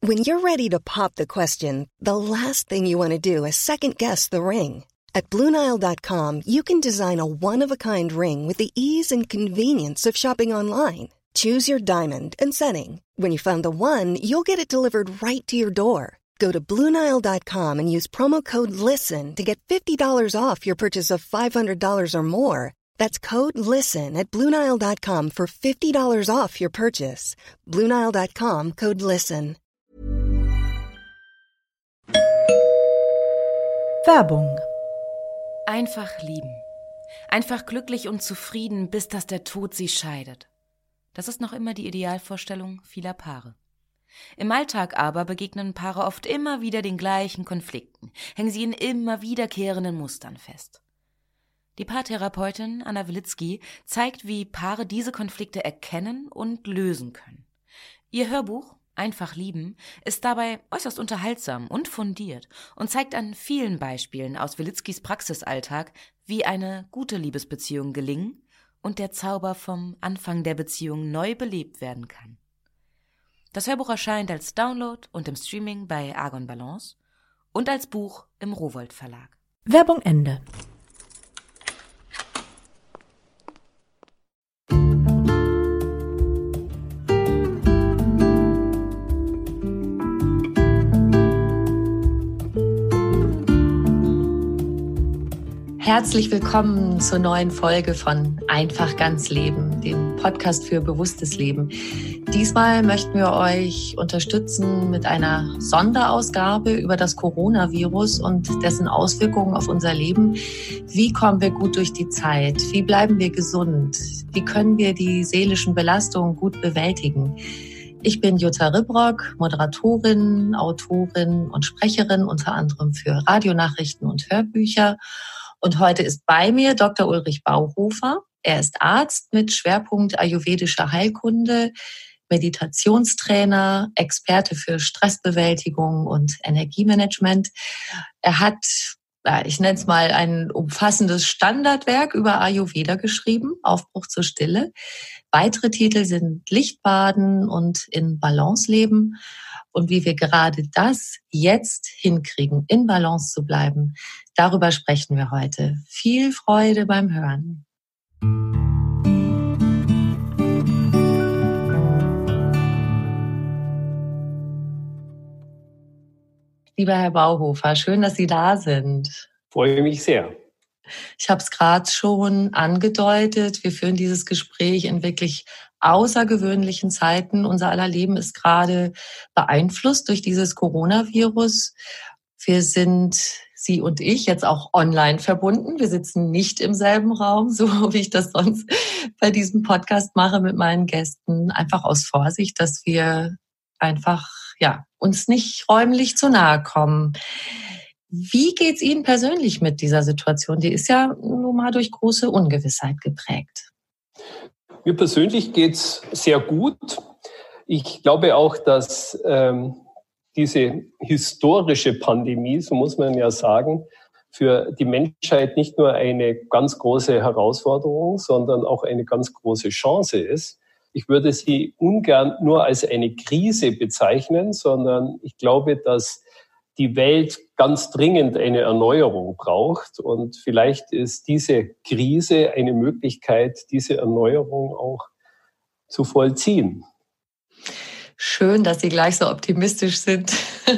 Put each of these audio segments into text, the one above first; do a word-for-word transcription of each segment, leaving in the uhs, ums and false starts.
When you're ready to pop the question, the last thing you want to do is second-guess the ring. At Blue Nile dot com, you can design a one-of-a-kind ring with the ease and convenience of shopping online. Choose your diamond and setting. When you find the one, you'll get it delivered right to your door. Go to Blue Nile dot com and use promo code LISTEN to get fifty dollars off your purchase of five hundred dollars or more. That's code LISTEN at Blue Nile dot com for fifty dollars off your purchase. Blue Nile dot com, code LISTEN. Werbung. Einfach lieben. Einfach glücklich und zufrieden, bis dass der Tod sie scheidet. Das ist noch immer die Idealvorstellung vieler Paare. Im Alltag aber begegnen Paare oft immer wieder den gleichen Konflikten, hängen sie in immer wiederkehrenden Mustern fest. Die Paartherapeutin Anna Wilitzki zeigt, wie Paare diese Konflikte erkennen und lösen können. Ihr Hörbuch Einfach lieben ist dabei äußerst unterhaltsam und fundiert und zeigt an vielen Beispielen aus Wilitzkis Praxisalltag, wie eine gute Liebesbeziehung gelingen und der Zauber vom Anfang der Beziehung neu belebt werden kann. Das Hörbuch erscheint als Download und im Streaming bei Argon Balance und als Buch im Rowohlt Verlag. Werbung Ende. Herzlich willkommen zur neuen Folge von Einfach ganz Leben, dem Podcast für bewusstes Leben. Diesmal möchten wir euch unterstützen mit einer Sonderausgabe über das Coronavirus und dessen Auswirkungen auf unser Leben. Wie kommen wir gut durch die Zeit? Wie bleiben wir gesund? Wie können wir die seelischen Belastungen gut bewältigen? Ich bin Jutta Ribrock, Moderatorin, Autorin und Sprecherin, unter anderem für Radionachrichten und Hörbücher. Und heute ist bei mir Doktor Ulrich Bauhofer. Er ist Arzt mit Schwerpunkt ayurvedischer Heilkunde, Meditationstrainer, Experte für Stressbewältigung und Energiemanagement. Er hat, ich nenne es mal, ein umfassendes Standardwerk über Ayurveda geschrieben, Aufbruch zur Stille. Weitere Titel sind Lichtbaden und In Balance leben. Und wie wir gerade das jetzt hinkriegen, in Balance zu bleiben, darüber sprechen wir heute. Viel Freude beim Hören. Lieber Herr Bauhofer, schön, dass Sie da sind. Freue mich sehr. Ich habe es gerade schon angedeutet. Wir führen dieses Gespräch in wirklich außergewöhnlichen Zeiten. Unser aller Leben ist gerade beeinflusst durch dieses Coronavirus. Wir sind, Sie und ich, jetzt auch online verbunden. Wir sitzen nicht im selben Raum, so wie ich das sonst bei diesem Podcast mache mit meinen Gästen. Einfach aus Vorsicht, dass wir einfach ja uns nicht räumlich zu nahe kommen. Wie geht's Ihnen persönlich mit dieser Situation? Die ist ja nun mal durch große Ungewissheit geprägt. Mir persönlich geht's sehr gut. Ich glaube auch, dass ähm, diese historische Pandemie, so muss man ja sagen, für die Menschheit nicht nur eine ganz große Herausforderung, sondern auch eine ganz große Chance ist. Ich würde sie ungern nur als eine Krise bezeichnen, sondern ich glaube, dass die Welt ganz dringend eine Erneuerung braucht. Und vielleicht ist diese Krise eine Möglichkeit, diese Erneuerung auch zu vollziehen. Schön, dass Sie gleich so optimistisch sind.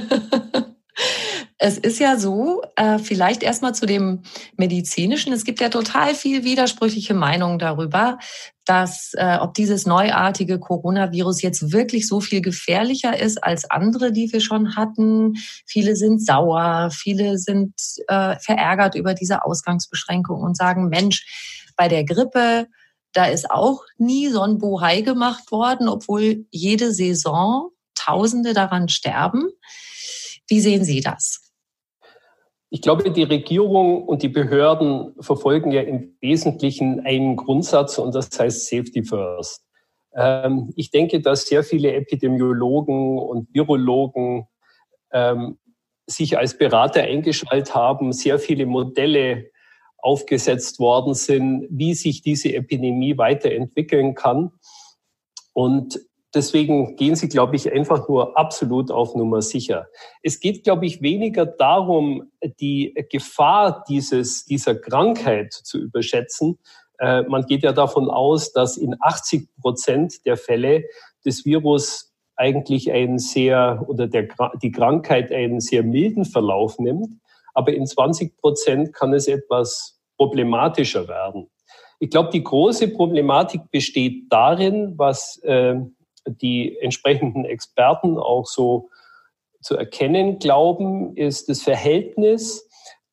Es ist ja so, vielleicht erstmal zu dem Medizinischen. Es gibt ja total viel widersprüchliche Meinungen darüber, dass ob dieses neuartige Coronavirus jetzt wirklich so viel gefährlicher ist als andere, die wir schon hatten. Viele sind sauer, viele sind äh, verärgert über diese Ausgangsbeschränkung und sagen, Mensch, bei der Grippe, da ist auch nie so ein Bohai gemacht worden, obwohl jede Saison Tausende daran sterben. Wie sehen Sie das? Ich glaube, die Regierung und die Behörden verfolgen ja im Wesentlichen einen Grundsatz und das heißt Safety First. Ähm, ich denke, dass sehr viele Epidemiologen und Virologen ähm, sich als Berater eingeschaltet haben, sehr viele Modelle aufgesetzt worden sind, wie sich diese Epidemie weiterentwickeln kann. Und deswegen gehen Sie, glaube ich, einfach nur absolut auf Nummer sicher. Es geht, glaube ich, weniger darum, die Gefahr dieses, dieser Krankheit zu überschätzen. Äh, man geht ja davon aus, dass in achtzig Prozent der Fälle des Virus eigentlich einen sehr, oder der, die Krankheit einen sehr milden Verlauf nimmt. Aber in zwanzig Prozent kann es etwas problematischer werden. Ich glaube, die große Problematik besteht darin, was äh, die entsprechenden Experten auch so zu erkennen glauben, ist das Verhältnis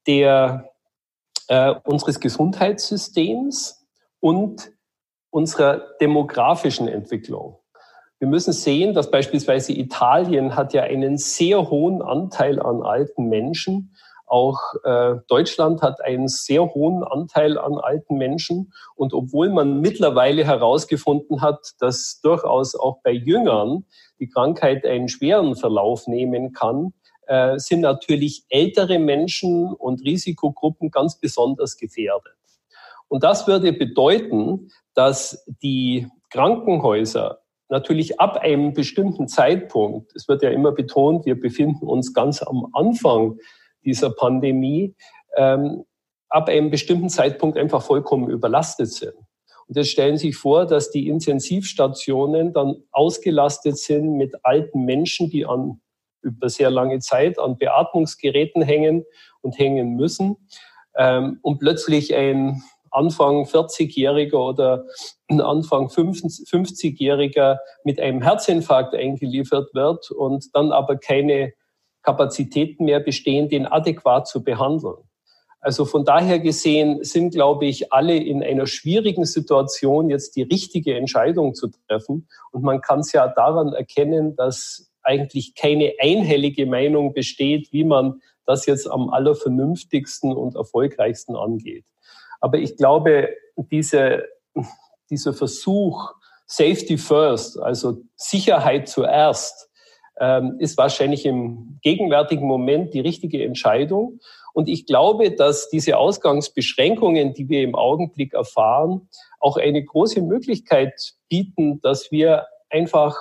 der, äh, unseres Gesundheitssystems und unserer demografischen Entwicklung. Wir müssen sehen, dass beispielsweise Italien hat ja einen sehr hohen Anteil an alten Menschen. Auch äh, Deutschland hat einen sehr hohen Anteil an alten Menschen. Und obwohl man mittlerweile herausgefunden hat, dass durchaus auch bei Jüngern die Krankheit einen schweren Verlauf nehmen kann, äh, sind natürlich ältere Menschen und Risikogruppen ganz besonders gefährdet. Und das würde bedeuten, dass die Krankenhäuser natürlich ab einem bestimmten Zeitpunkt, es wird ja immer betont, wir befinden uns ganz am Anfang dieser Pandemie, ähm, ab einem bestimmten Zeitpunkt einfach vollkommen überlastet sind. Und jetzt stellen Sie sich vor, dass die Intensivstationen dann ausgelastet sind mit alten Menschen, die an, über sehr lange Zeit an Beatmungsgeräten hängen und hängen müssen, ähm, und plötzlich ein Anfang vierzigjähriger oder Anfang fünfzigjähriger mit einem Herzinfarkt eingeliefert wird und dann aber keine Kapazitäten mehr bestehen, den adäquat zu behandeln. Also von daher gesehen sind, glaube ich, alle in einer schwierigen Situation, jetzt die richtige Entscheidung zu treffen. Und man kann es ja daran erkennen, dass eigentlich keine einhellige Meinung besteht, wie man das jetzt am allervernünftigsten und erfolgreichsten angeht. Aber ich glaube, diese, dieser Versuch, Safety first, also Sicherheit zuerst, ähm, ist wahrscheinlich im gegenwärtigen Moment die richtige Entscheidung. Und ich glaube, dass diese Ausgangsbeschränkungen, die wir im Augenblick erfahren, auch eine große Möglichkeit bieten, dass wir einfach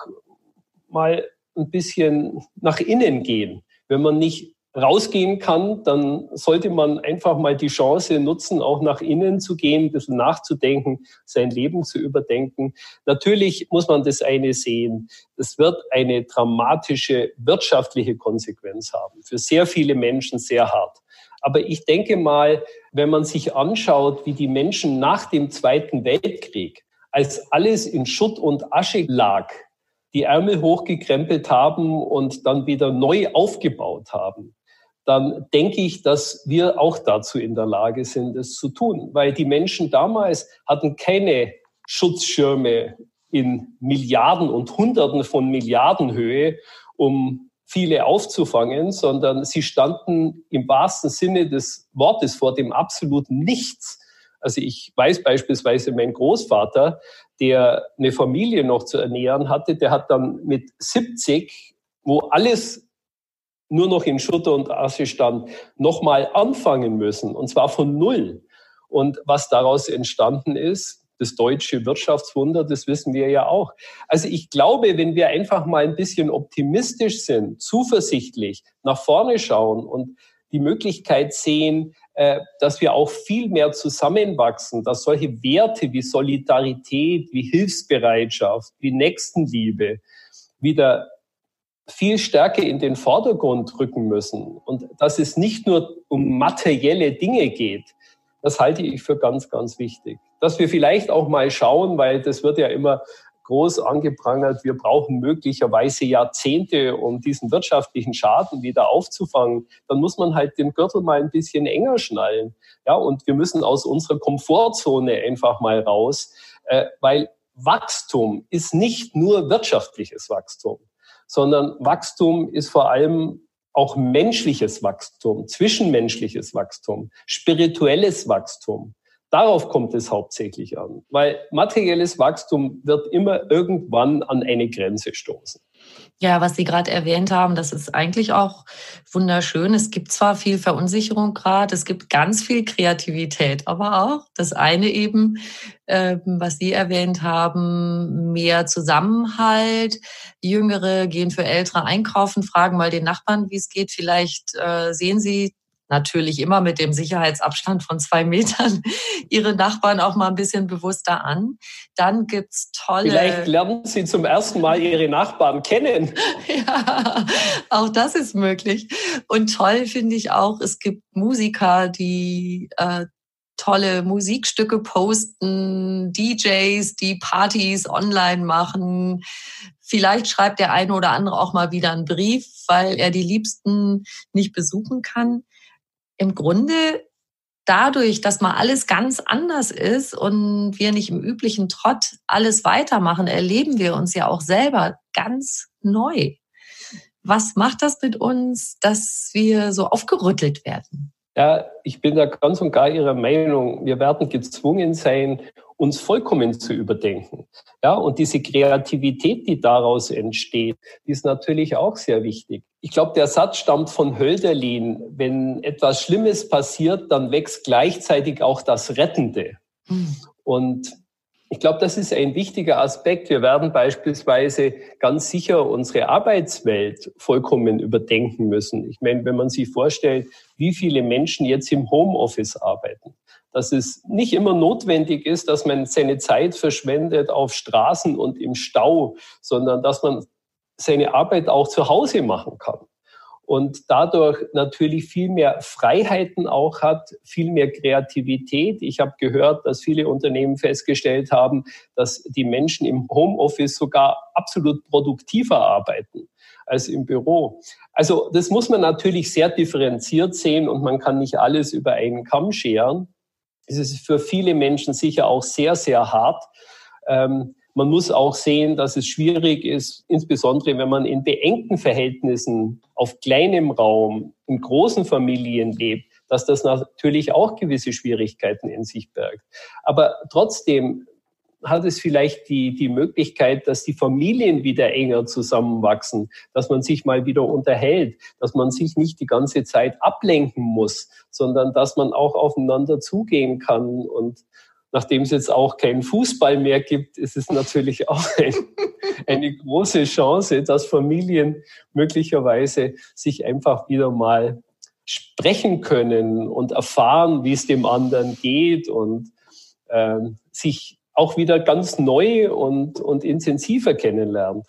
mal ein bisschen nach innen gehen. Wenn man nicht rausgehen kann, dann sollte man einfach mal die Chance nutzen, auch nach innen zu gehen, ein bisschen nachzudenken, sein Leben zu überdenken. Natürlich muss man das eine sehen. Es wird eine dramatische wirtschaftliche Konsequenz haben. Für sehr viele Menschen sehr hart. Aber ich denke mal, wenn man sich anschaut, wie die Menschen nach dem Zweiten Weltkrieg, als alles in Schutt und Asche lag, die Ärmel hochgekrempelt haben und dann wieder neu aufgebaut haben, dann denke ich, dass wir auch dazu in der Lage sind, es zu tun. Weil die Menschen damals hatten keine Schutzschirme in Milliarden und Hunderten von Milliarden Höhe, um viele aufzufangen, sondern sie standen im wahrsten Sinne des Wortes vor dem absoluten Nichts. Also ich weiß beispielsweise, mein Großvater, der eine Familie noch zu ernähren hatte, der hat dann mit siebzig, wo alles nur noch in Schutt und Asche stand, nochmal anfangen müssen, und zwar von Null. Und was daraus entstanden ist, das deutsche Wirtschaftswunder, das wissen wir ja auch. Also ich glaube, wenn wir einfach mal ein bisschen optimistisch sind, zuversichtlich nach vorne schauen und die Möglichkeit sehen, dass wir auch viel mehr zusammenwachsen, dass solche Werte wie Solidarität, wie Hilfsbereitschaft, wie Nächstenliebe wieder viel stärker in den Vordergrund rücken müssen und dass es nicht nur um materielle Dinge geht, das halte ich für ganz, ganz wichtig. Dass wir vielleicht auch mal schauen, weil das wird ja immer groß angeprangert, wir brauchen möglicherweise Jahrzehnte, um diesen wirtschaftlichen Schaden wieder aufzufangen, dann muss man halt den Gürtel mal ein bisschen enger schnallen. Ja, und wir müssen aus unserer Komfortzone einfach mal raus, äh, weil Wachstum ist nicht nur wirtschaftliches Wachstum, sondern Wachstum ist vor allem auch menschliches Wachstum, zwischenmenschliches Wachstum, spirituelles Wachstum. Darauf kommt es hauptsächlich an, weil materielles Wachstum wird immer irgendwann an eine Grenze stoßen. Ja, was Sie gerade erwähnt haben, das ist eigentlich auch wunderschön. Es gibt zwar viel Verunsicherung gerade, es gibt ganz viel Kreativität, aber auch das eine eben, äh, was Sie erwähnt haben, mehr Zusammenhalt. Jüngere gehen für Ältere einkaufen, fragen mal den Nachbarn, wie es geht. Vielleicht äh, sehen Sie natürlich immer mit dem Sicherheitsabstand von zwei Metern Ihre Nachbarn auch mal ein bisschen bewusster an. Dann gibt's tolle... Vielleicht lernen Sie zum ersten Mal Ihre Nachbarn kennen. Ja, auch das ist möglich. Und toll finde ich auch, es gibt Musiker, die äh, tolle Musikstücke posten, D Js, die Partys online machen. Vielleicht schreibt der eine oder andere auch mal wieder einen Brief, weil er die Liebsten nicht besuchen kann. Im Grunde dadurch, dass mal alles ganz anders ist und wir nicht im üblichen Trott alles weitermachen, erleben wir uns ja auch selber ganz neu. Was macht das mit uns, dass wir so aufgerüttelt werden? Ja, ich bin da ganz und gar Ihrer Meinung. Wir werden gezwungen sein, uns vollkommen zu überdenken. Ja, und diese Kreativität, die daraus entsteht, die ist natürlich auch sehr wichtig. Ich glaube, der Satz stammt von Hölderlin: Wenn etwas Schlimmes passiert, dann wächst gleichzeitig auch das Rettende. Mhm. Und ich glaube, das ist ein wichtiger Aspekt. Wir werden beispielsweise ganz sicher unsere Arbeitswelt vollkommen überdenken müssen. Ich meine, wenn man sich vorstellt, wie viele Menschen jetzt im Homeoffice arbeiten, dass es nicht immer notwendig ist, dass man seine Zeit verschwendet auf Straßen und im Stau, sondern dass man seine Arbeit auch zu Hause machen kann. Und dadurch natürlich viel mehr Freiheiten auch hat, viel mehr Kreativität. Ich habe gehört, dass viele Unternehmen festgestellt haben, dass die Menschen im Homeoffice sogar absolut produktiver arbeiten als im Büro. Also das muss man natürlich sehr differenziert sehen und man kann nicht alles über einen Kamm scheren. Es ist für viele Menschen sicher auch sehr, sehr hart. Ähm, Man muss auch sehen, dass es schwierig ist, insbesondere wenn man in beengten Verhältnissen auf kleinem Raum, in großen Familien lebt, dass das natürlich auch gewisse Schwierigkeiten in sich birgt. Aber trotzdem hat es vielleicht die, die Möglichkeit, dass die Familien wieder enger zusammenwachsen, dass man sich mal wieder unterhält, dass man sich nicht die ganze Zeit ablenken muss, sondern dass man auch aufeinander zugehen kann. Und nachdem es jetzt auch keinen Fußball mehr gibt, ist es natürlich auch ein, eine große Chance, dass Familien möglicherweise sich einfach wieder mal sprechen können und erfahren, wie es dem anderen geht und äh, sich auch wieder ganz neu und, und intensiver kennenlernt.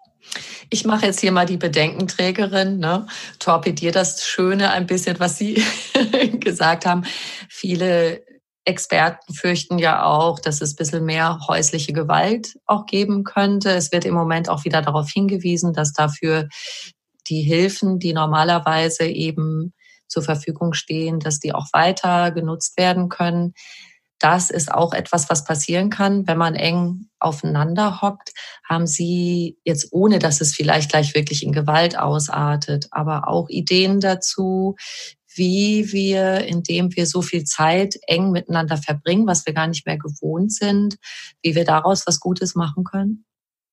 Ich mache jetzt hier mal die Bedenkenträgerin, ne? Torpediere das Schöne ein bisschen, was Sie gesagt haben. Viele Experten fürchten ja auch, dass es ein bisschen mehr häusliche Gewalt auch geben könnte. Es wird im Moment auch wieder darauf hingewiesen, dass dafür die Hilfen, die normalerweise eben zur Verfügung stehen, dass die auch weiter genutzt werden können. Das ist auch etwas, was passieren kann, wenn man eng aufeinander hockt. Haben Sie jetzt, ohne dass es vielleicht gleich wirklich in Gewalt ausartet, aber auch Ideen dazu, wie wir, indem wir so viel Zeit eng miteinander verbringen, was wir gar nicht mehr gewohnt sind, wie wir daraus was Gutes machen können?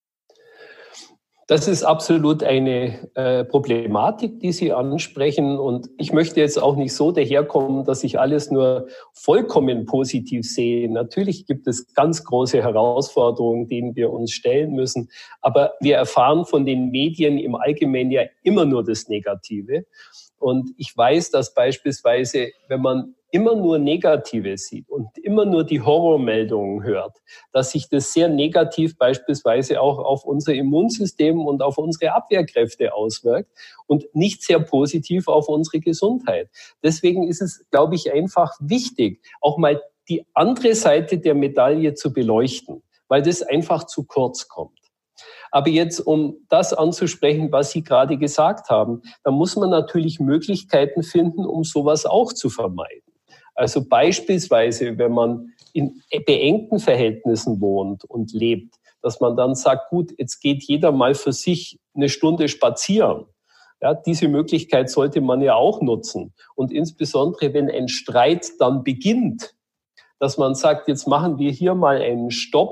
Das ist absolut eine äh, Problematik, die Sie ansprechen. Und ich möchte jetzt auch nicht so daherkommen, dass ich alles nur vollkommen positiv sehe. Natürlich gibt es ganz große Herausforderungen, denen wir uns stellen müssen. Aber wir erfahren von den Medien im Allgemeinen ja immer nur das Negative. Und ich weiß, dass beispielsweise, wenn man immer nur Negatives sieht und immer nur die Horrormeldungen hört, dass sich das sehr negativ beispielsweise auch auf unser Immunsystem und auf unsere Abwehrkräfte auswirkt und nicht sehr positiv auf unsere Gesundheit. Deswegen ist es, glaube ich, einfach wichtig, auch mal die andere Seite der Medaille zu beleuchten, weil das einfach zu kurz kommt. Aber jetzt, um das anzusprechen, was Sie gerade gesagt haben, da muss man natürlich Möglichkeiten finden, um sowas auch zu vermeiden. Also beispielsweise, wenn man in beengten Verhältnissen wohnt und lebt, dass man dann sagt, gut, jetzt geht jeder mal für sich eine Stunde spazieren. Ja, diese Möglichkeit sollte man ja auch nutzen. Und insbesondere, wenn ein Streit dann beginnt, dass man sagt, jetzt machen wir hier mal einen Stopp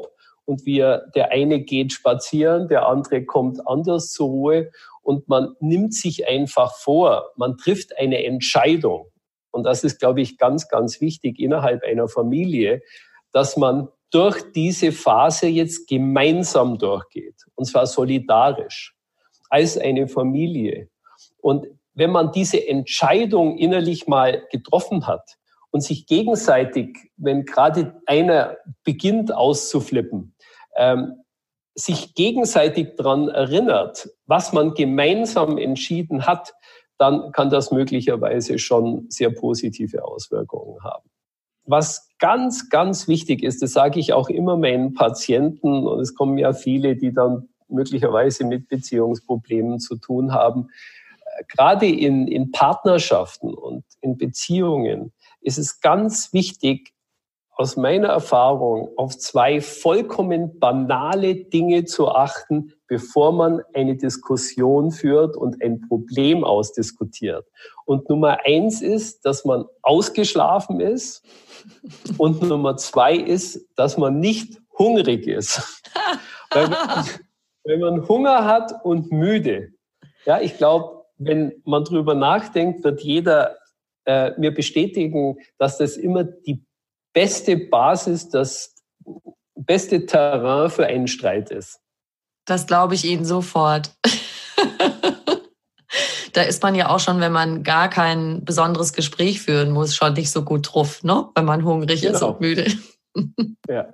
und wir, der eine geht spazieren, der andere kommt anders zur Ruhe und man nimmt sich einfach vor, man trifft eine Entscheidung. Und das ist, glaube ich, ganz, ganz wichtig innerhalb einer Familie, dass man durch diese Phase jetzt gemeinsam durchgeht, und zwar solidarisch, als eine Familie. Und wenn man diese Entscheidung innerlich mal getroffen hat und sich gegenseitig, wenn gerade einer beginnt auszuflippen, ähm, sich gegenseitig daran erinnert, was man gemeinsam entschieden hat, dann kann das möglicherweise schon sehr positive Auswirkungen haben. Was ganz, ganz wichtig ist, das sage ich auch immer meinen Patienten, und es kommen ja viele, die dann möglicherweise mit Beziehungsproblemen zu tun haben. Gerade in, in Partnerschaften und in Beziehungen ist es ganz wichtig, aus meiner Erfahrung auf zwei vollkommen banale Dinge zu achten, bevor man eine Diskussion führt und ein Problem ausdiskutiert. Und Nummer eins ist, dass man ausgeschlafen ist. Und Nummer zwei ist, dass man nicht hungrig ist. Weil man, wenn man Hunger hat und müde, ja, ich glaube, wenn man drüber nachdenkt, wird jeder äh, mir bestätigen, dass das immer die beste Basis, das beste Terrain für einen Streit ist. Das glaube ich Ihnen sofort. Da ist man ja auch schon, wenn man gar kein besonderes Gespräch führen muss, schon nicht so gut drauf, ne? Wenn man hungrig genau. ist und müde. Ja.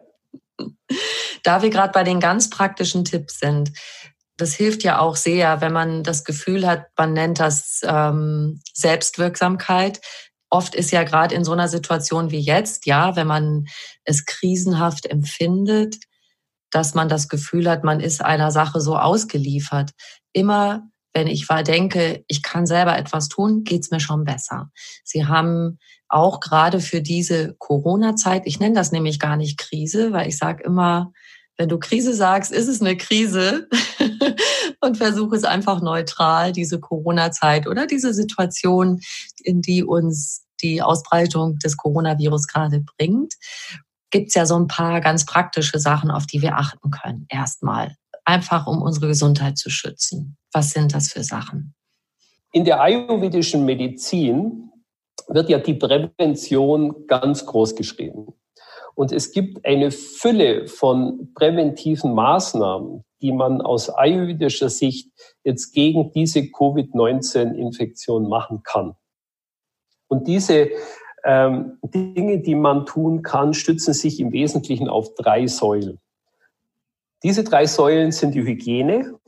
Da wir gerade bei den ganz praktischen Tipps sind, das hilft ja auch sehr, wenn man das Gefühl hat, man nennt das ähm, Selbstwirksamkeit. Oft ist ja gerade in so einer Situation wie jetzt, ja, wenn man es krisenhaft empfindet, dass man das Gefühl hat, man ist einer Sache so ausgeliefert. Immer, wenn ich denke, ich kann selber etwas tun, geht's mir schon besser. Sie haben auch gerade für diese Corona-Zeit, ich nenne das nämlich gar nicht Krise, weil ich sage immer, wenn du Krise sagst, ist es eine Krise und versuche es einfach neutral, diese Corona-Zeit oder diese Situation, in die uns die Ausbreitung des Coronavirus gerade bringt, gibt es ja so ein paar ganz praktische Sachen, auf die wir achten können. Erstmal, einfach um unsere Gesundheit zu schützen. Was sind das für Sachen? In der ayurvedischen Medizin wird ja die Prävention ganz groß geschrieben. Und es gibt eine Fülle von präventiven Maßnahmen, die man aus ayurvedischer Sicht jetzt gegen diese Covid neunzehn Infektion machen kann. Und diese ähm, Dinge, die man tun kann, stützen sich im Wesentlichen auf drei Säulen. Diese drei Säulen sind die Hygiene,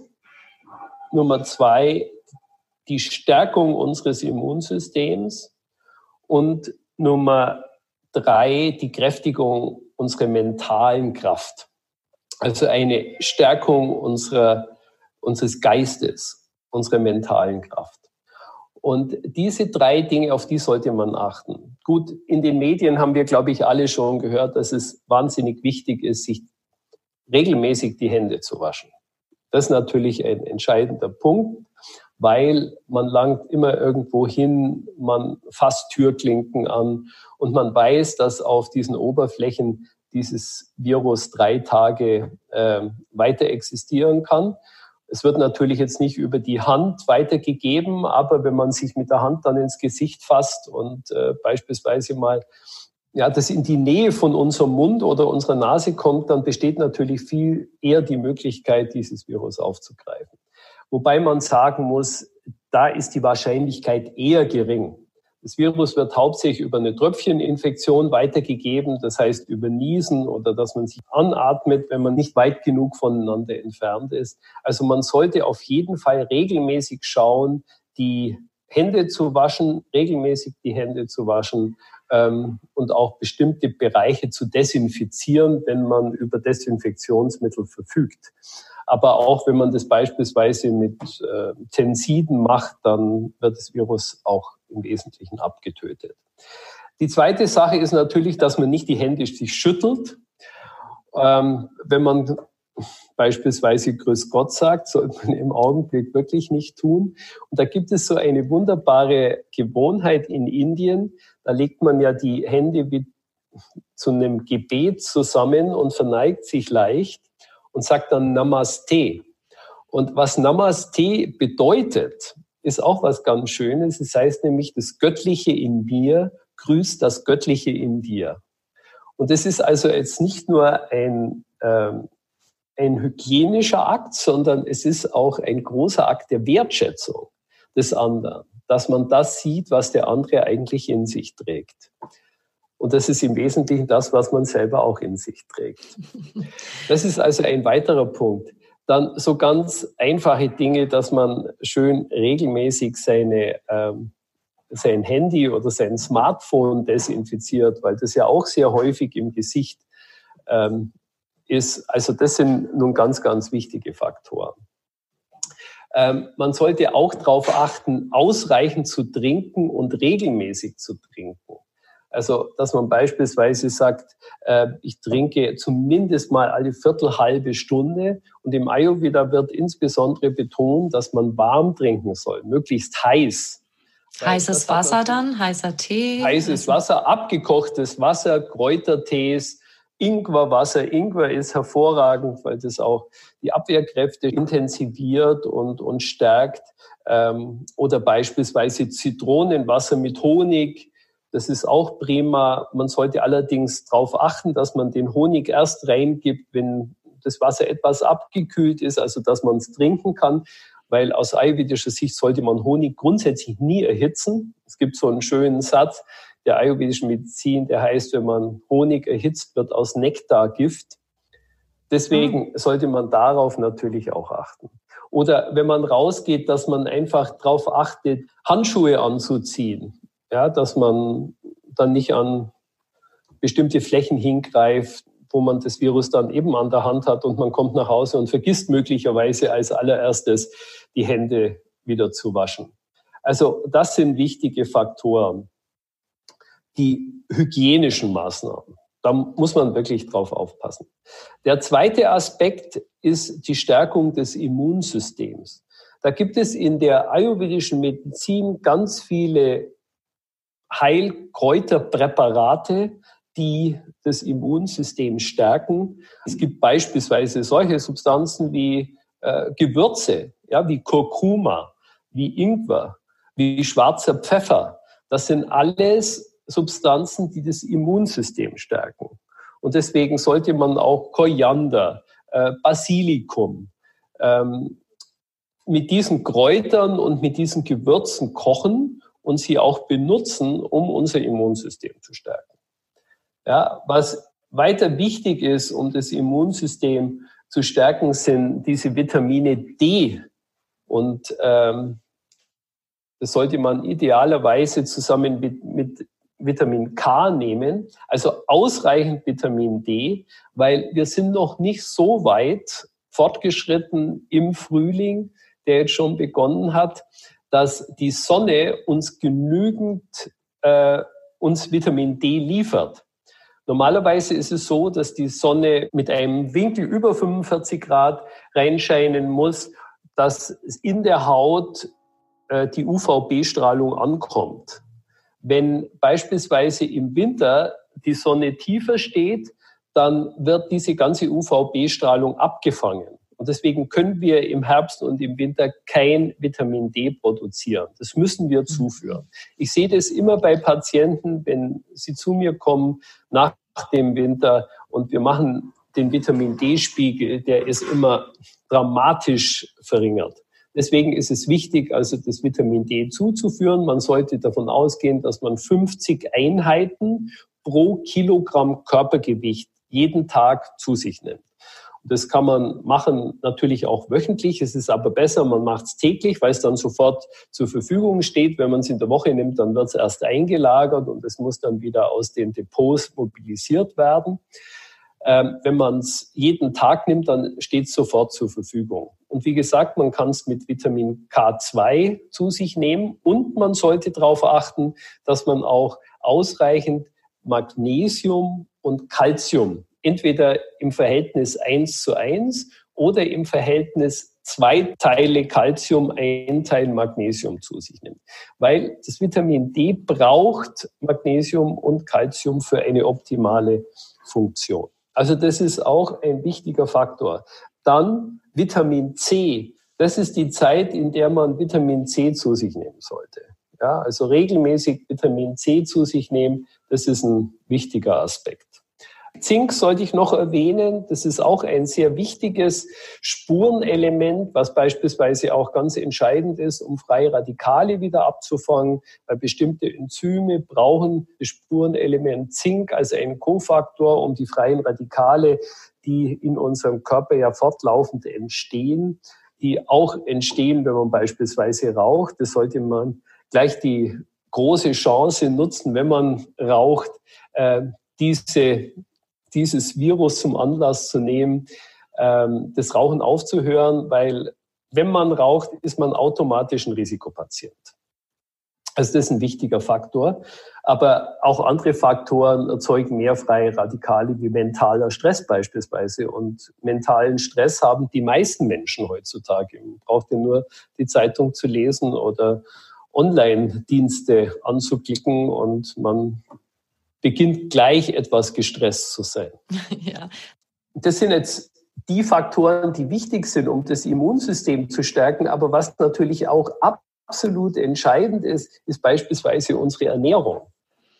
Nummer zwei, die Stärkung unseres Immunsystems und Nummer drei, die Kräftigung unserer mentalen Kraft. Also eine Stärkung unserer, unseres Geistes, unserer mentalen Kraft. Und diese drei Dinge, auf die sollte man achten. Gut, in den Medien haben wir, glaube ich, alle schon gehört, dass es wahnsinnig wichtig ist, sich regelmäßig die Hände zu waschen. Das ist natürlich ein entscheidender Punkt, weil man langt immer irgendwo hin, man fasst Türklinken an und man weiß, dass auf diesen Oberflächen dieses Virus drei Tage äh, weiter existieren kann. Es wird natürlich jetzt nicht über die Hand weitergegeben, aber wenn man sich mit der Hand dann ins Gesicht fasst und äh, beispielsweise mal ja, das in die Nähe von unserem Mund oder unserer Nase kommt, dann besteht natürlich viel eher die Möglichkeit, dieses Virus aufzugreifen. Wobei man sagen muss, da ist die Wahrscheinlichkeit eher gering. Das Virus wird hauptsächlich über eine Tröpfcheninfektion weitergegeben, das heißt über Niesen oder dass man sich anatmet, wenn man nicht weit genug voneinander entfernt ist. Also man sollte auf jeden Fall regelmäßig schauen, die Hände zu waschen, regelmäßig die Hände zu waschen ähm, und auch bestimmte Bereiche zu desinfizieren, wenn man über Desinfektionsmittel verfügt. Aber auch wenn man das beispielsweise mit äh, Tensiden macht, dann wird das Virus auch im Wesentlichen abgetötet. Die zweite Sache ist natürlich, dass man nicht die Hände sich schüttelt. Ähm, wenn man beispielsweise Grüß Gott sagt, sollte man im Augenblick wirklich nicht tun. Und da gibt es so eine wunderbare Gewohnheit in Indien. Da legt man ja die Hände wie zu einem Gebet zusammen und verneigt sich leicht und sagt dann Namaste. Und was Namaste bedeutet, ist auch was ganz Schönes. Es heißt nämlich, das Göttliche in mir grüßt das Göttliche in dir. Und das ist also jetzt nicht nur ein, ähm, ein hygienischer Akt, sondern es ist auch ein großer Akt der Wertschätzung des anderen, dass man das sieht, was der andere eigentlich in sich trägt. Und das ist im Wesentlichen das, was man selber auch in sich trägt. Das ist also ein weiterer Punkt. Dann so ganz einfache Dinge, dass man schön regelmäßig seine, ähm, sein Handy oder sein Smartphone desinfiziert, weil das ja auch sehr häufig im Gesicht ähm, ist. Also das sind nun ganz, ganz wichtige Faktoren. Ähm, man sollte auch darauf achten, ausreichend zu trinken und regelmäßig zu trinken. Also, dass man beispielsweise sagt, äh, ich trinke zumindest mal alle Viertel, halbe Stunde. Und im Ayurveda wird insbesondere betont, dass man warm trinken soll, möglichst heiß. Heißes Wasser dann, heißer Tee? Heißes Wasser, abgekochtes Wasser, Kräutertees, Ingwerwasser. Ingwer ist hervorragend, weil das auch die Abwehrkräfte intensiviert und, und stärkt. Ähm, oder beispielsweise Zitronenwasser mit Honig. Das ist auch prima. Man sollte allerdings darauf achten, dass man den Honig erst reingibt, wenn das Wasser etwas abgekühlt ist, also dass man es trinken kann. Weil aus ayurvedischer Sicht sollte man Honig grundsätzlich nie erhitzen. Es gibt so einen schönen Satz der ayurvedischen Medizin, der heißt, wenn man Honig erhitzt, wird aus Nektar Gift. Deswegen sollte man darauf natürlich auch achten. Oder wenn man rausgeht, dass man einfach darauf achtet, Handschuhe anzuziehen. Ja, dass man dann nicht an bestimmte Flächen hingreift, wo man das Virus dann eben an der Hand hat und man kommt nach Hause und vergisst möglicherweise als allererstes die Hände wieder zu waschen. Also das sind wichtige Faktoren. Die hygienischen Maßnahmen, da muss man wirklich drauf aufpassen. Der zweite Aspekt ist die Stärkung des Immunsystems. Da gibt es in der ayurvedischen Medizin ganz viele Heilkräuterpräparate, die das Immunsystem stärken. Es gibt beispielsweise solche Substanzen wie äh, Gewürze, ja, wie Kurkuma, wie Ingwer, wie schwarzer Pfeffer. Das sind alles Substanzen, die das Immunsystem stärken. Und deswegen sollte man auch Koriander, äh, Basilikum ähm, mit diesen Kräutern und mit diesen Gewürzen kochen und sie auch benutzen, um unser Immunsystem zu stärken. Ja, was weiter wichtig ist, um das Immunsystem zu stärken, sind diese Vitamine D. Und ähm, das sollte man idealerweise zusammen mit, mit Vitamin K nehmen, also ausreichend Vitamin D, weil wir sind noch nicht so weit fortgeschritten im Frühling, der jetzt schon begonnen hat, dass die Sonne uns genügend äh, uns Vitamin D liefert. Normalerweise ist es so, dass die Sonne mit einem Winkel über fünfundvierzig Grad reinscheinen muss, dass in der Haut äh, die U V B-Strahlung ankommt. Wenn beispielsweise im Winter die Sonne tiefer steht, dann wird diese ganze U V B-Strahlung abgefangen. Und deswegen können wir im Herbst und im Winter kein Vitamin D produzieren. Das müssen wir zuführen. Ich sehe das immer bei Patienten, wenn sie zu mir kommen nach dem Winter und wir machen den Vitamin D-Spiegel, der ist immer dramatisch verringert. Deswegen ist es wichtig, also das Vitamin D zuzuführen. Man sollte davon ausgehen, dass man fünfzig Einheiten pro Kilogramm Körpergewicht jeden Tag zu sich nimmt. Das kann man machen, natürlich auch wöchentlich. Es ist aber besser, man macht es täglich, weil es dann sofort zur Verfügung steht. Wenn man es in der Woche nimmt, dann wird es erst eingelagert und es muss dann wieder aus den Depots mobilisiert werden. Ähm, wenn man es jeden Tag nimmt, dann steht es sofort zur Verfügung. Und wie gesagt, man kann es mit Vitamin K zwei zu sich nehmen und man sollte darauf achten, dass man auch ausreichend Magnesium und Calcium entweder im Verhältnis eins zu eins oder im Verhältnis zwei Teile Calcium, ein Teil Magnesium zu sich nimmt. Weil das Vitamin D braucht Magnesium und Calcium für eine optimale Funktion. Also das ist auch ein wichtiger Faktor. Dann Vitamin C. Das ist die Zeit, in der man Vitamin C zu sich nehmen sollte. Ja, also regelmäßig Vitamin C zu sich nehmen, das ist ein wichtiger Aspekt. Zink sollte ich noch erwähnen, das ist auch ein sehr wichtiges Spurenelement, was beispielsweise auch ganz entscheidend ist, um freie Radikale wieder abzufangen, weil bestimmte Enzyme brauchen das Spurenelement Zink als einen Kofaktor, um die freien Radikale, die in unserem Körper ja fortlaufend entstehen, die auch entstehen, wenn man beispielsweise raucht. Das sollte man gleich die große Chance nutzen, wenn man raucht, äh, diese dieses Virus zum Anlass zu nehmen, ähm, das Rauchen aufzuhören, weil wenn man raucht, ist man automatisch ein Risikopatient. Also das ist ein wichtiger Faktor. Aber auch andere Faktoren erzeugen mehr freie Radikale, wie mentaler Stress beispielsweise. Und mentalen Stress haben die meisten Menschen heutzutage. Man braucht ja nur die Zeitung zu lesen oder Online-Dienste anzuklicken und man beginnt gleich etwas gestresst zu sein. Ja. Das sind jetzt die Faktoren, die wichtig sind, um das Immunsystem zu stärken. Aber was natürlich auch absolut entscheidend ist, ist beispielsweise unsere Ernährung.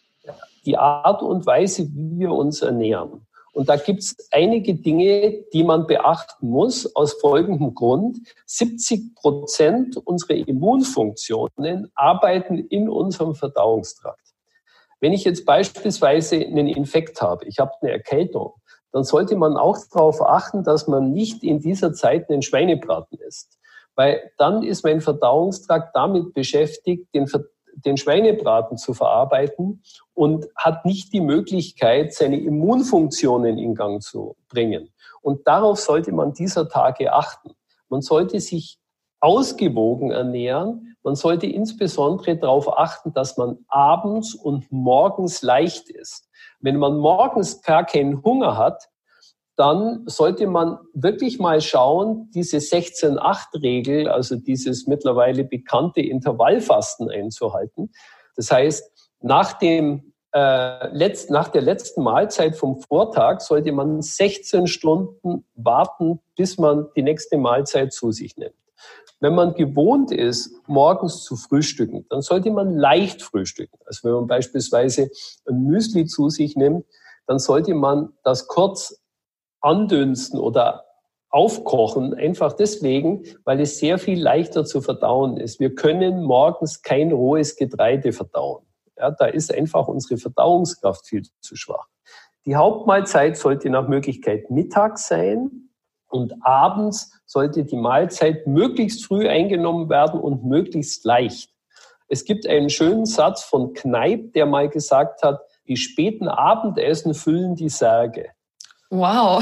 Die Art und Weise, wie wir uns ernähren. Und da gibt es einige Dinge, die man beachten muss, aus folgendem Grund. siebzig Prozent unserer Immunfunktionen arbeiten in unserem Verdauungstrakt. Wenn ich jetzt beispielsweise einen Infekt habe, ich habe eine Erkältung, dann sollte man auch darauf achten, dass man nicht in dieser Zeit einen Schweinebraten isst. Weil dann ist mein Verdauungstrakt damit beschäftigt, den, den Schweinebraten zu verarbeiten und hat nicht die Möglichkeit, seine Immunfunktionen in Gang zu bringen. Und darauf sollte man dieser Tage achten. Man sollte sich ausgewogen ernähren. Man sollte insbesondere darauf achten, dass man abends und morgens leicht isst. Wenn man morgens gar keinen Hunger hat, dann sollte man wirklich mal schauen, diese sechzehn acht Regel, also dieses mittlerweile bekannte Intervallfasten einzuhalten. Das heißt, nach dem äh, letzt, nach der letzten Mahlzeit vom Vortag sollte man sechzehn Stunden warten, bis man die nächste Mahlzeit zu sich nimmt. Wenn man gewohnt ist, morgens zu frühstücken, dann sollte man leicht frühstücken. Also wenn man beispielsweise ein Müsli zu sich nimmt, dann sollte man das kurz andünsten oder aufkochen, einfach deswegen, weil es sehr viel leichter zu verdauen ist. Wir können morgens kein rohes Getreide verdauen. Ja, da ist einfach unsere Verdauungskraft viel zu schwach. Die Hauptmahlzeit sollte nach Möglichkeit mittags sein. Und abends sollte die Mahlzeit möglichst früh eingenommen werden und möglichst leicht. Es gibt einen schönen Satz von Kneipp, der mal gesagt hat, die späten Abendessen füllen die Särge. Wow,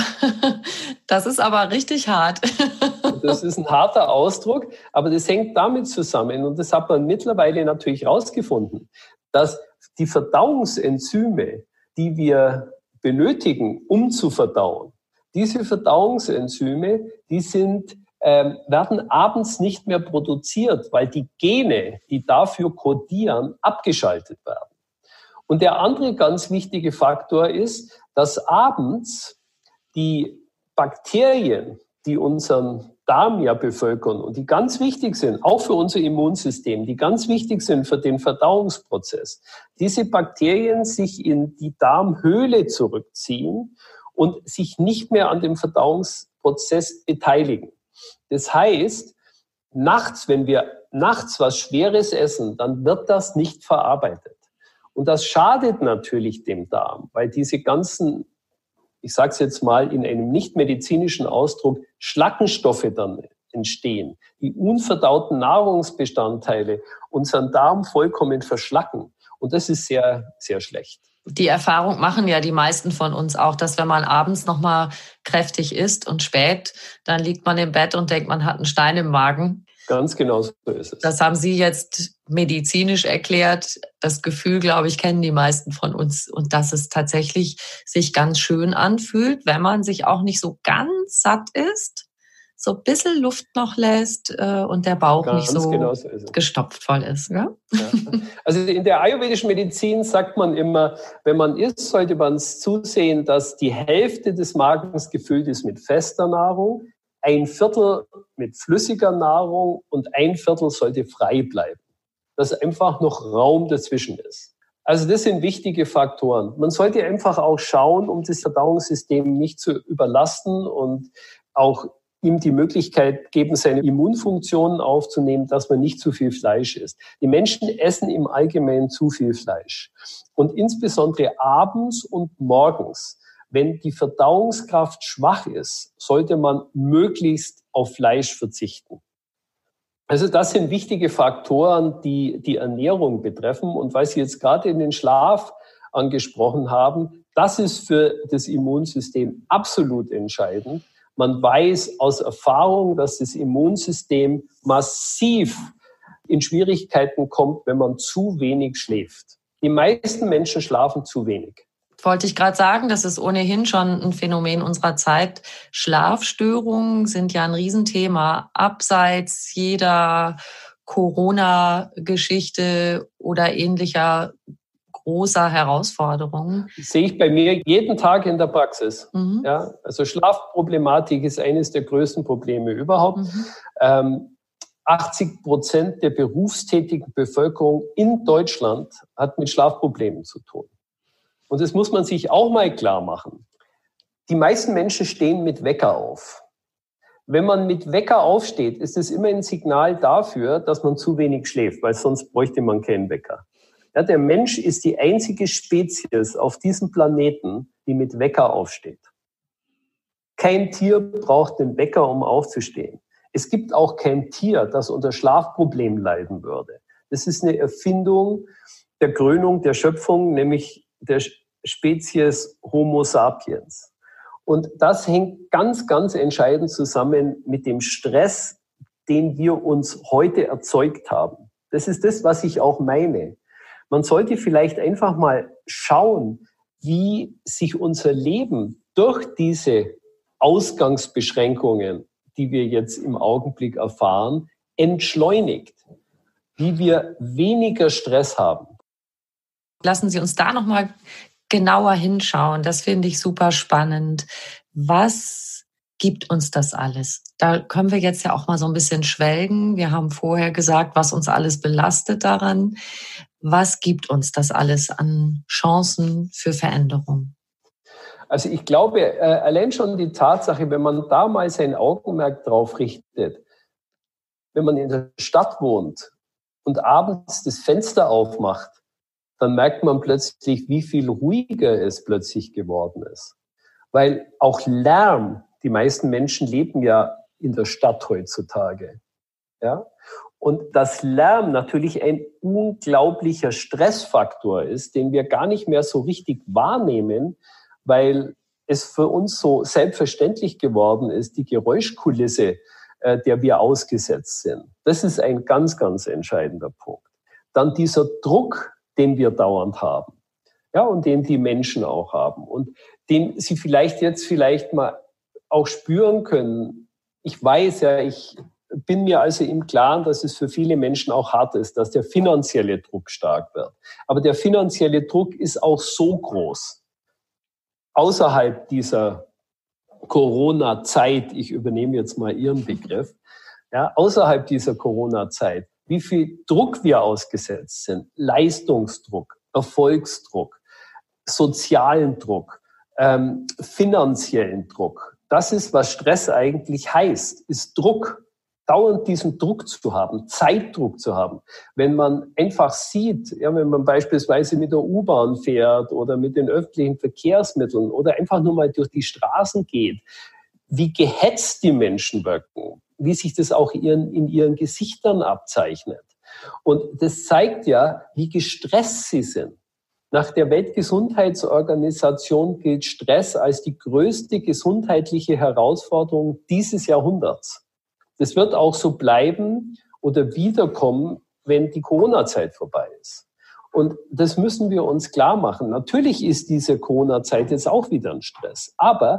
das ist aber richtig hart. Das ist ein harter Ausdruck, aber das hängt damit zusammen, und das hat man mittlerweile natürlich herausgefunden, dass die Verdauungsenzyme, die wir benötigen, um zu verdauen, diese Verdauungsenzyme, die sind, ähm, werden abends nicht mehr produziert, weil die Gene, die dafür kodieren, abgeschaltet werden. Und der andere ganz wichtige Faktor ist, dass abends die Bakterien, die unseren Darm ja bevölkern und die ganz wichtig sind, auch für unser Immunsystem, die ganz wichtig sind für den Verdauungsprozess, diese Bakterien sich in die Darmhöhle zurückziehen und sich nicht mehr an dem Verdauungsprozess beteiligen. Das heißt, nachts, wenn wir nachts was Schweres essen, dann wird das nicht verarbeitet. Und das schadet natürlich dem Darm, weil diese ganzen, ich sage es jetzt mal in einem nicht medizinischen Ausdruck, Schlackenstoffe dann entstehen, die unverdauten Nahrungsbestandteile unseren Darm vollkommen verschlacken. Und das ist sehr, sehr schlecht. Die Erfahrung machen ja die meisten von uns auch, dass wenn man abends nochmal kräftig isst und spät, dann liegt man im Bett und denkt, man hat einen Stein im Magen. Ganz genau so ist es. Das haben Sie jetzt medizinisch erklärt. Das Gefühl, glaube ich, kennen die meisten von uns. Und dass es tatsächlich sich ganz schön anfühlt, wenn man sich auch nicht so ganz satt isst, so ein bisschen Luft noch lässt äh, und der Bauch Ganz nicht so, genau so gestopft voll ist. Ja? Ja. Also in der ayurvedischen Medizin sagt man immer, wenn man isst, sollte man zusehen, dass die Hälfte des Magens gefüllt ist mit fester Nahrung, ein Viertel mit flüssiger Nahrung und ein Viertel sollte frei bleiben, dass einfach noch Raum dazwischen ist. Also das sind wichtige Faktoren. Man sollte einfach auch schauen, um das Verdauungssystem nicht zu überlasten und auch ihm die Möglichkeit geben, seine Immunfunktionen aufzunehmen, dass man nicht zu viel Fleisch isst. Die Menschen essen im Allgemeinen zu viel Fleisch. Und insbesondere abends und morgens, wenn die Verdauungskraft schwach ist, sollte man möglichst auf Fleisch verzichten. Also das sind wichtige Faktoren, die die Ernährung betreffen. Und weil Sie jetzt gerade in den Schlaf angesprochen haben, das ist für das Immunsystem absolut entscheidend. Man weiß aus Erfahrung, dass das Immunsystem massiv in Schwierigkeiten kommt, wenn man zu wenig schläft. Die meisten Menschen schlafen zu wenig. Wollte ich gerade sagen, das ist ohnehin schon ein Phänomen unserer Zeit. Schlafstörungen sind ja ein Riesenthema, abseits jeder Corona-Geschichte oder ähnlicher großer Herausforderungen. Das sehe ich bei mir jeden Tag in der Praxis. Mhm. Ja, also Schlafproblematik ist eines der größten Probleme überhaupt. Mhm. Ähm, achtzig Prozent der berufstätigen Bevölkerung in Deutschland hat mit Schlafproblemen zu tun. Und das muss man sich auch mal klar machen. Die meisten Menschen stehen mit Wecker auf. Wenn man mit Wecker aufsteht, ist es immer ein Signal dafür, dass man zu wenig schläft, weil sonst bräuchte man keinen Wecker. Ja, der Mensch ist die einzige Spezies auf diesem Planeten, die mit Wecker aufsteht. Kein Tier braucht den Wecker, um aufzustehen. Es gibt auch kein Tier, das unter Schlafproblemen leiden würde. Das ist eine Erfindung der Krönung der Schöpfung, nämlich der Spezies Homo sapiens. Und das hängt ganz, ganz entscheidend zusammen mit dem Stress, den wir uns heute erzeugt haben. Das ist das, was ich auch meine. Man sollte vielleicht einfach mal schauen, wie sich unser Leben durch diese Ausgangsbeschränkungen, die wir jetzt im Augenblick erfahren, entschleunigt, wie wir weniger Stress haben. Lassen Sie uns da noch mal genauer hinschauen. Das finde ich super spannend. Was gibt uns das alles? Da können wir jetzt ja auch mal so ein bisschen schwelgen. Wir haben vorher gesagt, was uns alles belastet daran. Was gibt uns das alles an Chancen für Veränderung? Also ich glaube, äh, allein schon die Tatsache, wenn man da mal sein Augenmerk drauf richtet, wenn man in der Stadt wohnt und abends das Fenster aufmacht, dann merkt man plötzlich, wie viel ruhiger es plötzlich geworden ist. Weil auch Lärm, die meisten Menschen leben ja in der Stadt heutzutage, ja. Und dass Lärm natürlich ein unglaublicher Stressfaktor ist, den wir gar nicht mehr so richtig wahrnehmen, weil es für uns so selbstverständlich geworden ist, die Geräuschkulisse, äh, der wir ausgesetzt sind. Das ist ein ganz, ganz entscheidender Punkt. Dann dieser Druck, den wir dauernd haben, ja, und den die Menschen auch haben und den sie vielleicht jetzt vielleicht mal auch spüren können. Ich weiß ja, ich bin mir also im Klaren, dass es für viele Menschen auch hart ist, dass der finanzielle Druck stark wird. Aber der finanzielle Druck ist auch so groß. Außerhalb dieser Corona-Zeit, ich übernehme jetzt mal Ihren Begriff, ja, außerhalb dieser Corona-Zeit, wie viel Druck wir ausgesetzt sind, Leistungsdruck, Erfolgsdruck, sozialen Druck, ähm, finanziellen Druck. Das ist, was Stress eigentlich heißt, ist Druck. Dauernd diesen Druck zu haben, Zeitdruck zu haben. Wenn man einfach sieht, ja, wenn man beispielsweise mit der U-Bahn fährt oder mit den öffentlichen Verkehrsmitteln oder einfach nur mal durch die Straßen geht, wie gehetzt die Menschen wirken, wie sich das auch ihren, in ihren Gesichtern abzeichnet. Und das zeigt ja, wie gestresst sie sind. Nach der Weltgesundheitsorganisation gilt Stress als die größte gesundheitliche Herausforderung dieses Jahrhunderts. Das wird auch so bleiben oder wiederkommen, wenn die Corona-Zeit vorbei ist. Und das müssen wir uns klar machen. Natürlich ist diese Corona-Zeit jetzt auch wieder ein Stress, aber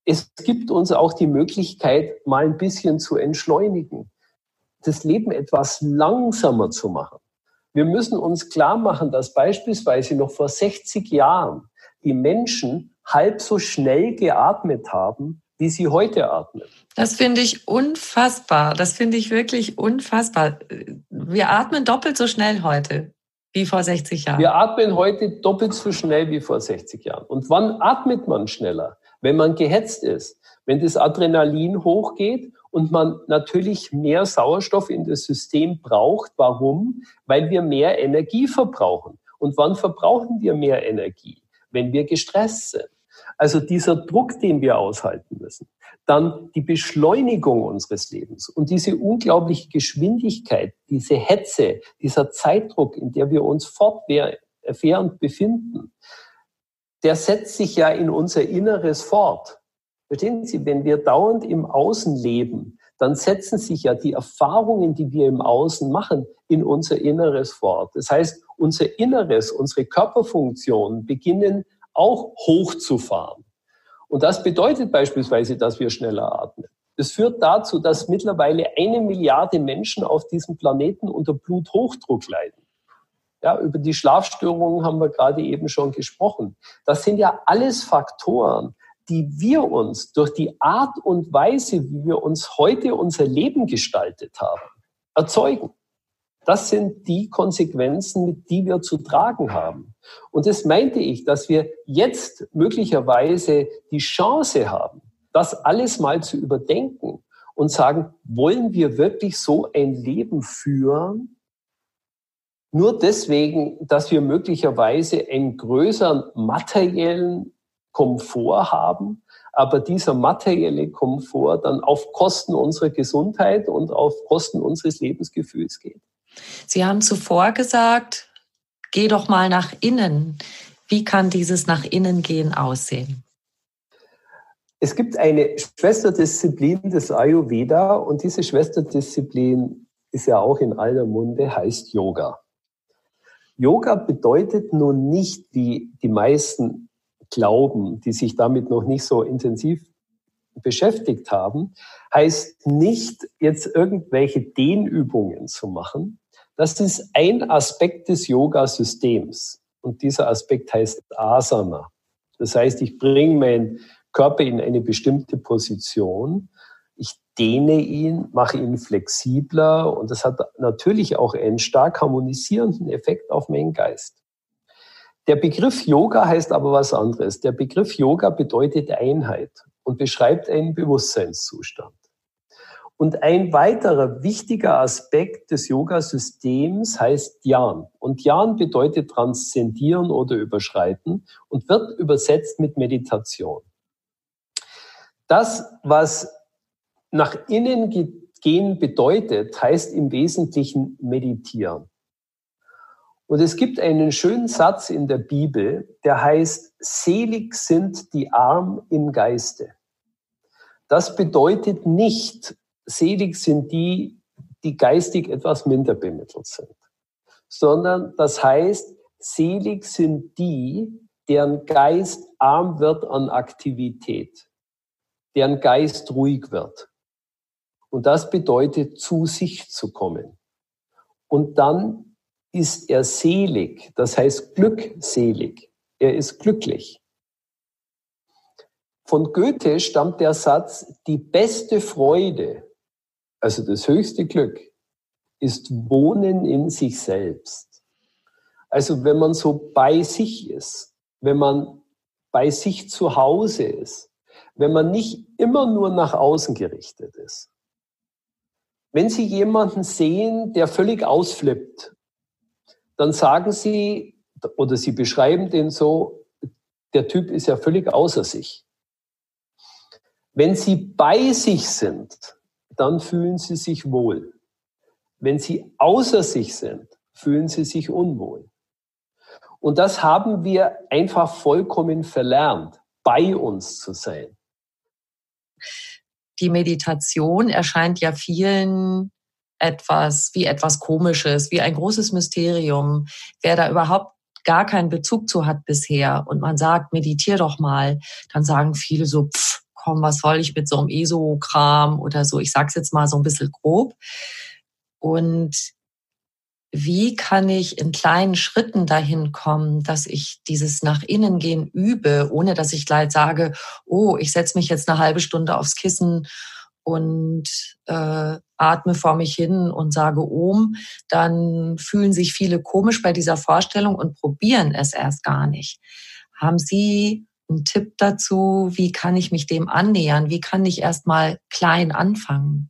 es gibt uns auch die Möglichkeit, mal ein bisschen zu entschleunigen, das Leben etwas langsamer zu machen. Wir müssen uns klar machen, dass beispielsweise noch vor sechzig Jahren die Menschen halb so schnell geatmet haben, wie sie heute atmen. Das finde ich unfassbar. Das finde ich wirklich unfassbar. Wir atmen doppelt so schnell heute wie vor sechzig Jahren. Wir atmen heute doppelt so schnell wie vor sechzig Jahren. Und wann atmet man schneller? Wenn man gehetzt ist, wenn das Adrenalin hochgeht und man natürlich mehr Sauerstoff in das System braucht. Warum? Weil wir mehr Energie verbrauchen. Und wann verbrauchen wir mehr Energie? Wenn wir gestresst sind. Also dieser Druck, den wir aushalten müssen. Dann die Beschleunigung unseres Lebens und diese unglaubliche Geschwindigkeit, diese Hetze, dieser Zeitdruck, in der wir uns fortwährend befinden, der setzt sich ja in unser Inneres fort. Verstehen Sie, wenn wir dauernd im Außen leben, dann setzen sich ja die Erfahrungen, die wir im Außen machen, in unser Inneres fort. Das heißt, unser Inneres, unsere Körperfunktionen beginnen auch hochzufahren. Und das bedeutet beispielsweise, dass wir schneller atmen. Das führt dazu, dass mittlerweile eine Milliarde Menschen auf diesem Planeten unter Bluthochdruck leiden. Ja, über die Schlafstörungen haben wir gerade eben schon gesprochen. Das sind ja alles Faktoren, die wir uns durch die Art und Weise, wie wir uns heute unser Leben gestaltet haben, erzeugen. Das sind die Konsequenzen, die wir zu tragen haben. Und das meinte ich, dass wir jetzt möglicherweise die Chance haben, das alles mal zu überdenken und sagen, wollen wir wirklich so ein Leben führen? Nur deswegen, dass wir möglicherweise einen größeren materiellen Komfort haben, aber dieser materielle Komfort dann auf Kosten unserer Gesundheit und auf Kosten unseres Lebensgefühls geht. Sie haben zuvor gesagt, geh doch mal nach innen. Wie kann dieses nach innen gehen aussehen? Es gibt eine Schwesterdisziplin des Ayurveda und diese Schwesterdisziplin ist ja auch in aller Munde, heißt Yoga. Yoga bedeutet nun nicht, wie die meisten glauben, die sich damit noch nicht so intensiv beschäftigt haben, heißt nicht, jetzt irgendwelche Dehnübungen zu machen. Das ist ein Aspekt des Yoga-Systems. Und dieser Aspekt heißt Asana. Das heißt, ich bringe meinen Körper in eine bestimmte Position. Ich dehne ihn, mache ihn flexibler. Und das hat natürlich auch einen stark harmonisierenden Effekt auf meinen Geist. Der Begriff Yoga heißt aber was anderes. Der Begriff Yoga bedeutet Einheit und beschreibt einen Bewusstseinszustand. Und ein weiterer wichtiger Aspekt des Yoga-Systems heißt Dhyan. Und Dhyan bedeutet transzendieren oder überschreiten und wird übersetzt mit Meditation. Das, was nach innen gehen bedeutet, heißt im Wesentlichen meditieren. Und es gibt einen schönen Satz in der Bibel, der heißt, selig sind die Armen im Geiste. Das bedeutet nicht, selig sind die, die geistig etwas minder bemittelt sind, sondern das heißt, selig sind die, deren Geist arm wird an Aktivität, deren Geist ruhig wird. Und das bedeutet, zu sich zu kommen. Und dann ist er selig, das heißt glückselig. Er ist glücklich. Von Goethe stammt der Satz, die beste Freude, also das höchste Glück, ist Wohnen in sich selbst. Also wenn man so bei sich ist, wenn man bei sich zu Hause ist, wenn man nicht immer nur nach außen gerichtet ist. Wenn Sie jemanden sehen, der völlig ausflippt, dann sagen Sie, oder Sie beschreiben den so, der Typ ist ja völlig außer sich. Wenn Sie bei sich sind, dann fühlen Sie sich wohl. Wenn Sie außer sich sind, fühlen Sie sich unwohl. Und das haben wir einfach vollkommen verlernt, bei uns zu sein. Die Meditation erscheint ja vielen etwas wie etwas Komisches, wie ein großes Mysterium. Wer da überhaupt gar keinen Bezug zu hat bisher und man sagt, meditier doch mal, dann sagen viele so, pff, komm, was soll ich mit so einem E S O-Kram oder so. Ich sage es jetzt mal so ein bisschen grob. Und wie kann ich in kleinen Schritten dahin kommen, dass ich dieses nach innen gehen übe, ohne dass ich gleich sage, oh, ich setze mich jetzt eine halbe Stunde aufs Kissen und äh, atme vor mich hin und sage Om, dann fühlen sich viele komisch bei dieser Vorstellung und probieren es erst gar nicht. Haben Sie einen Tipp dazu, wie kann ich mich dem annähern? Wie kann ich erst mal klein anfangen?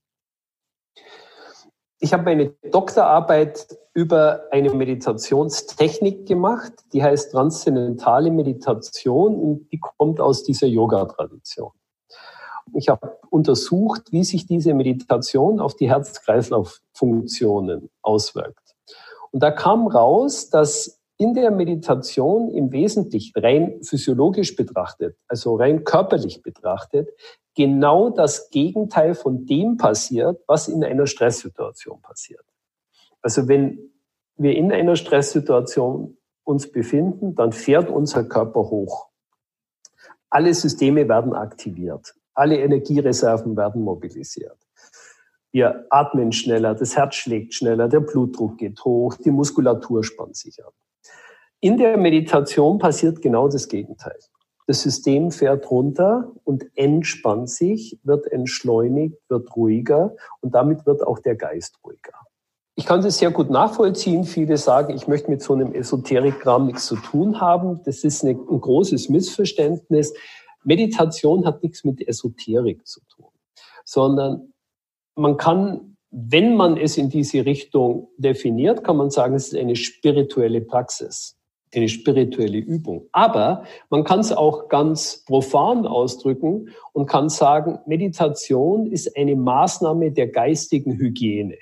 Ich habe meine Doktorarbeit über eine Meditationstechnik gemacht, die heißt transzendentale Meditation und die kommt aus dieser Yoga-Tradition. Ich habe untersucht, wie sich diese Meditation auf die Herz-Kreislauf-Funktionen auswirkt. Und da kam raus, dass in der Meditation im Wesentlichen rein physiologisch betrachtet, also rein körperlich betrachtet, genau das Gegenteil von dem passiert, was in einer Stresssituation passiert. Also wenn wir in einer Stresssituation uns befinden, dann fährt unser Körper hoch. Alle Systeme werden aktiviert. Alle Energiereserven werden mobilisiert. Wir atmen schneller, das Herz schlägt schneller, der Blutdruck geht hoch, die Muskulatur spannt sich an. In der Meditation passiert genau das Gegenteil. Das System fährt runter und entspannt sich, wird entschleunigt, wird ruhiger und damit wird auch der Geist ruhiger. Ich kann das sehr gut nachvollziehen. Viele sagen, ich möchte mit so einem Esoterik-Kram nichts zu tun haben. Das ist eine, ein großes Missverständnis. Meditation hat nichts mit Esoterik zu tun, sondern man kann, wenn man es in diese Richtung definiert, kann man sagen, es ist eine spirituelle Praxis. Eine spirituelle Übung. Aber man kann es auch ganz profan ausdrücken und kann sagen, Meditation ist eine Maßnahme der geistigen Hygiene.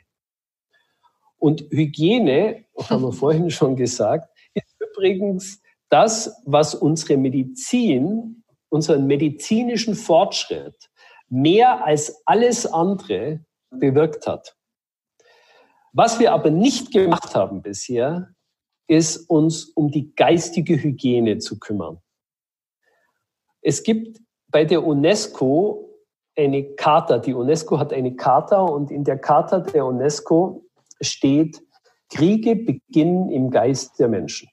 Und Hygiene, haben wir vorhin schon gesagt, ist übrigens das, was unsere Medizin, unseren medizinischen Fortschritt mehr als alles andere bewirkt hat. Was wir aber nicht gemacht haben bisher, ist, uns um die geistige Hygiene zu kümmern. Es gibt bei der UNESCO eine Charta. Die UNESCO hat eine Charta und in der Charta der UNESCO steht, Kriege beginnen im Geist der Menschen.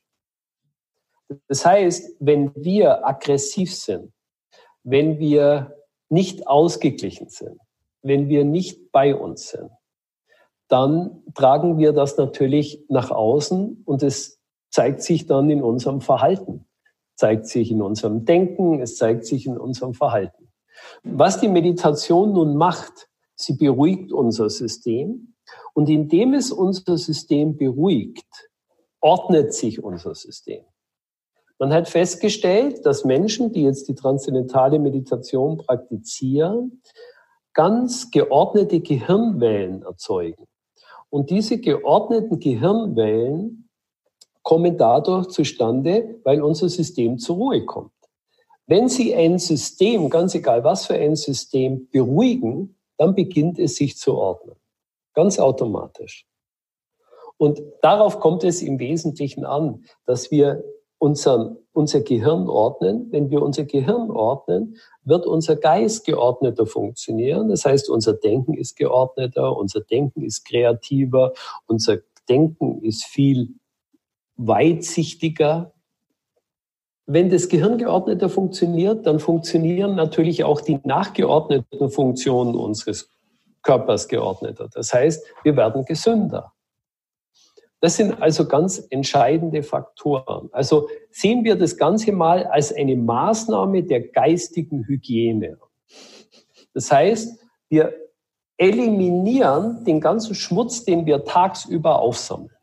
Das heißt, wenn wir aggressiv sind, wenn wir nicht ausgeglichen sind, wenn wir nicht bei uns sind, dann tragen wir das natürlich nach außen und es zeigt sich dann in unserem Verhalten, zeigt sich in unserem Denken, es zeigt sich in unserem Verhalten. Was die Meditation nun macht, sie beruhigt unser System und indem es unser System beruhigt, ordnet sich unser System. Man hat festgestellt, dass Menschen, die jetzt die transzendentale Meditation praktizieren, ganz geordnete Gehirnwellen erzeugen. Und diese geordneten Gehirnwellen kommen dadurch zustande, weil unser System zur Ruhe kommt. Wenn Sie ein System, ganz egal was für ein System, beruhigen, dann beginnt es sich zu ordnen. Ganz automatisch. Und darauf kommt es im Wesentlichen an, dass wir unseren, unser Gehirn ordnen. Wenn wir unser Gehirn ordnen, wird unser Geist geordneter funktionieren. Das heißt, unser Denken ist geordneter, unser Denken ist kreativer, unser Denken ist viel weitsichtiger. Wenn das Gehirn geordneter funktioniert, dann funktionieren natürlich auch die nachgeordneten Funktionen unseres Körpers geordneter. Das heißt, wir werden gesünder. Das sind also ganz entscheidende Faktoren. Also sehen wir das Ganze mal als eine Maßnahme der geistigen Hygiene. Das heißt, wir eliminieren den ganzen Schmutz, den wir tagsüber aufsammeln.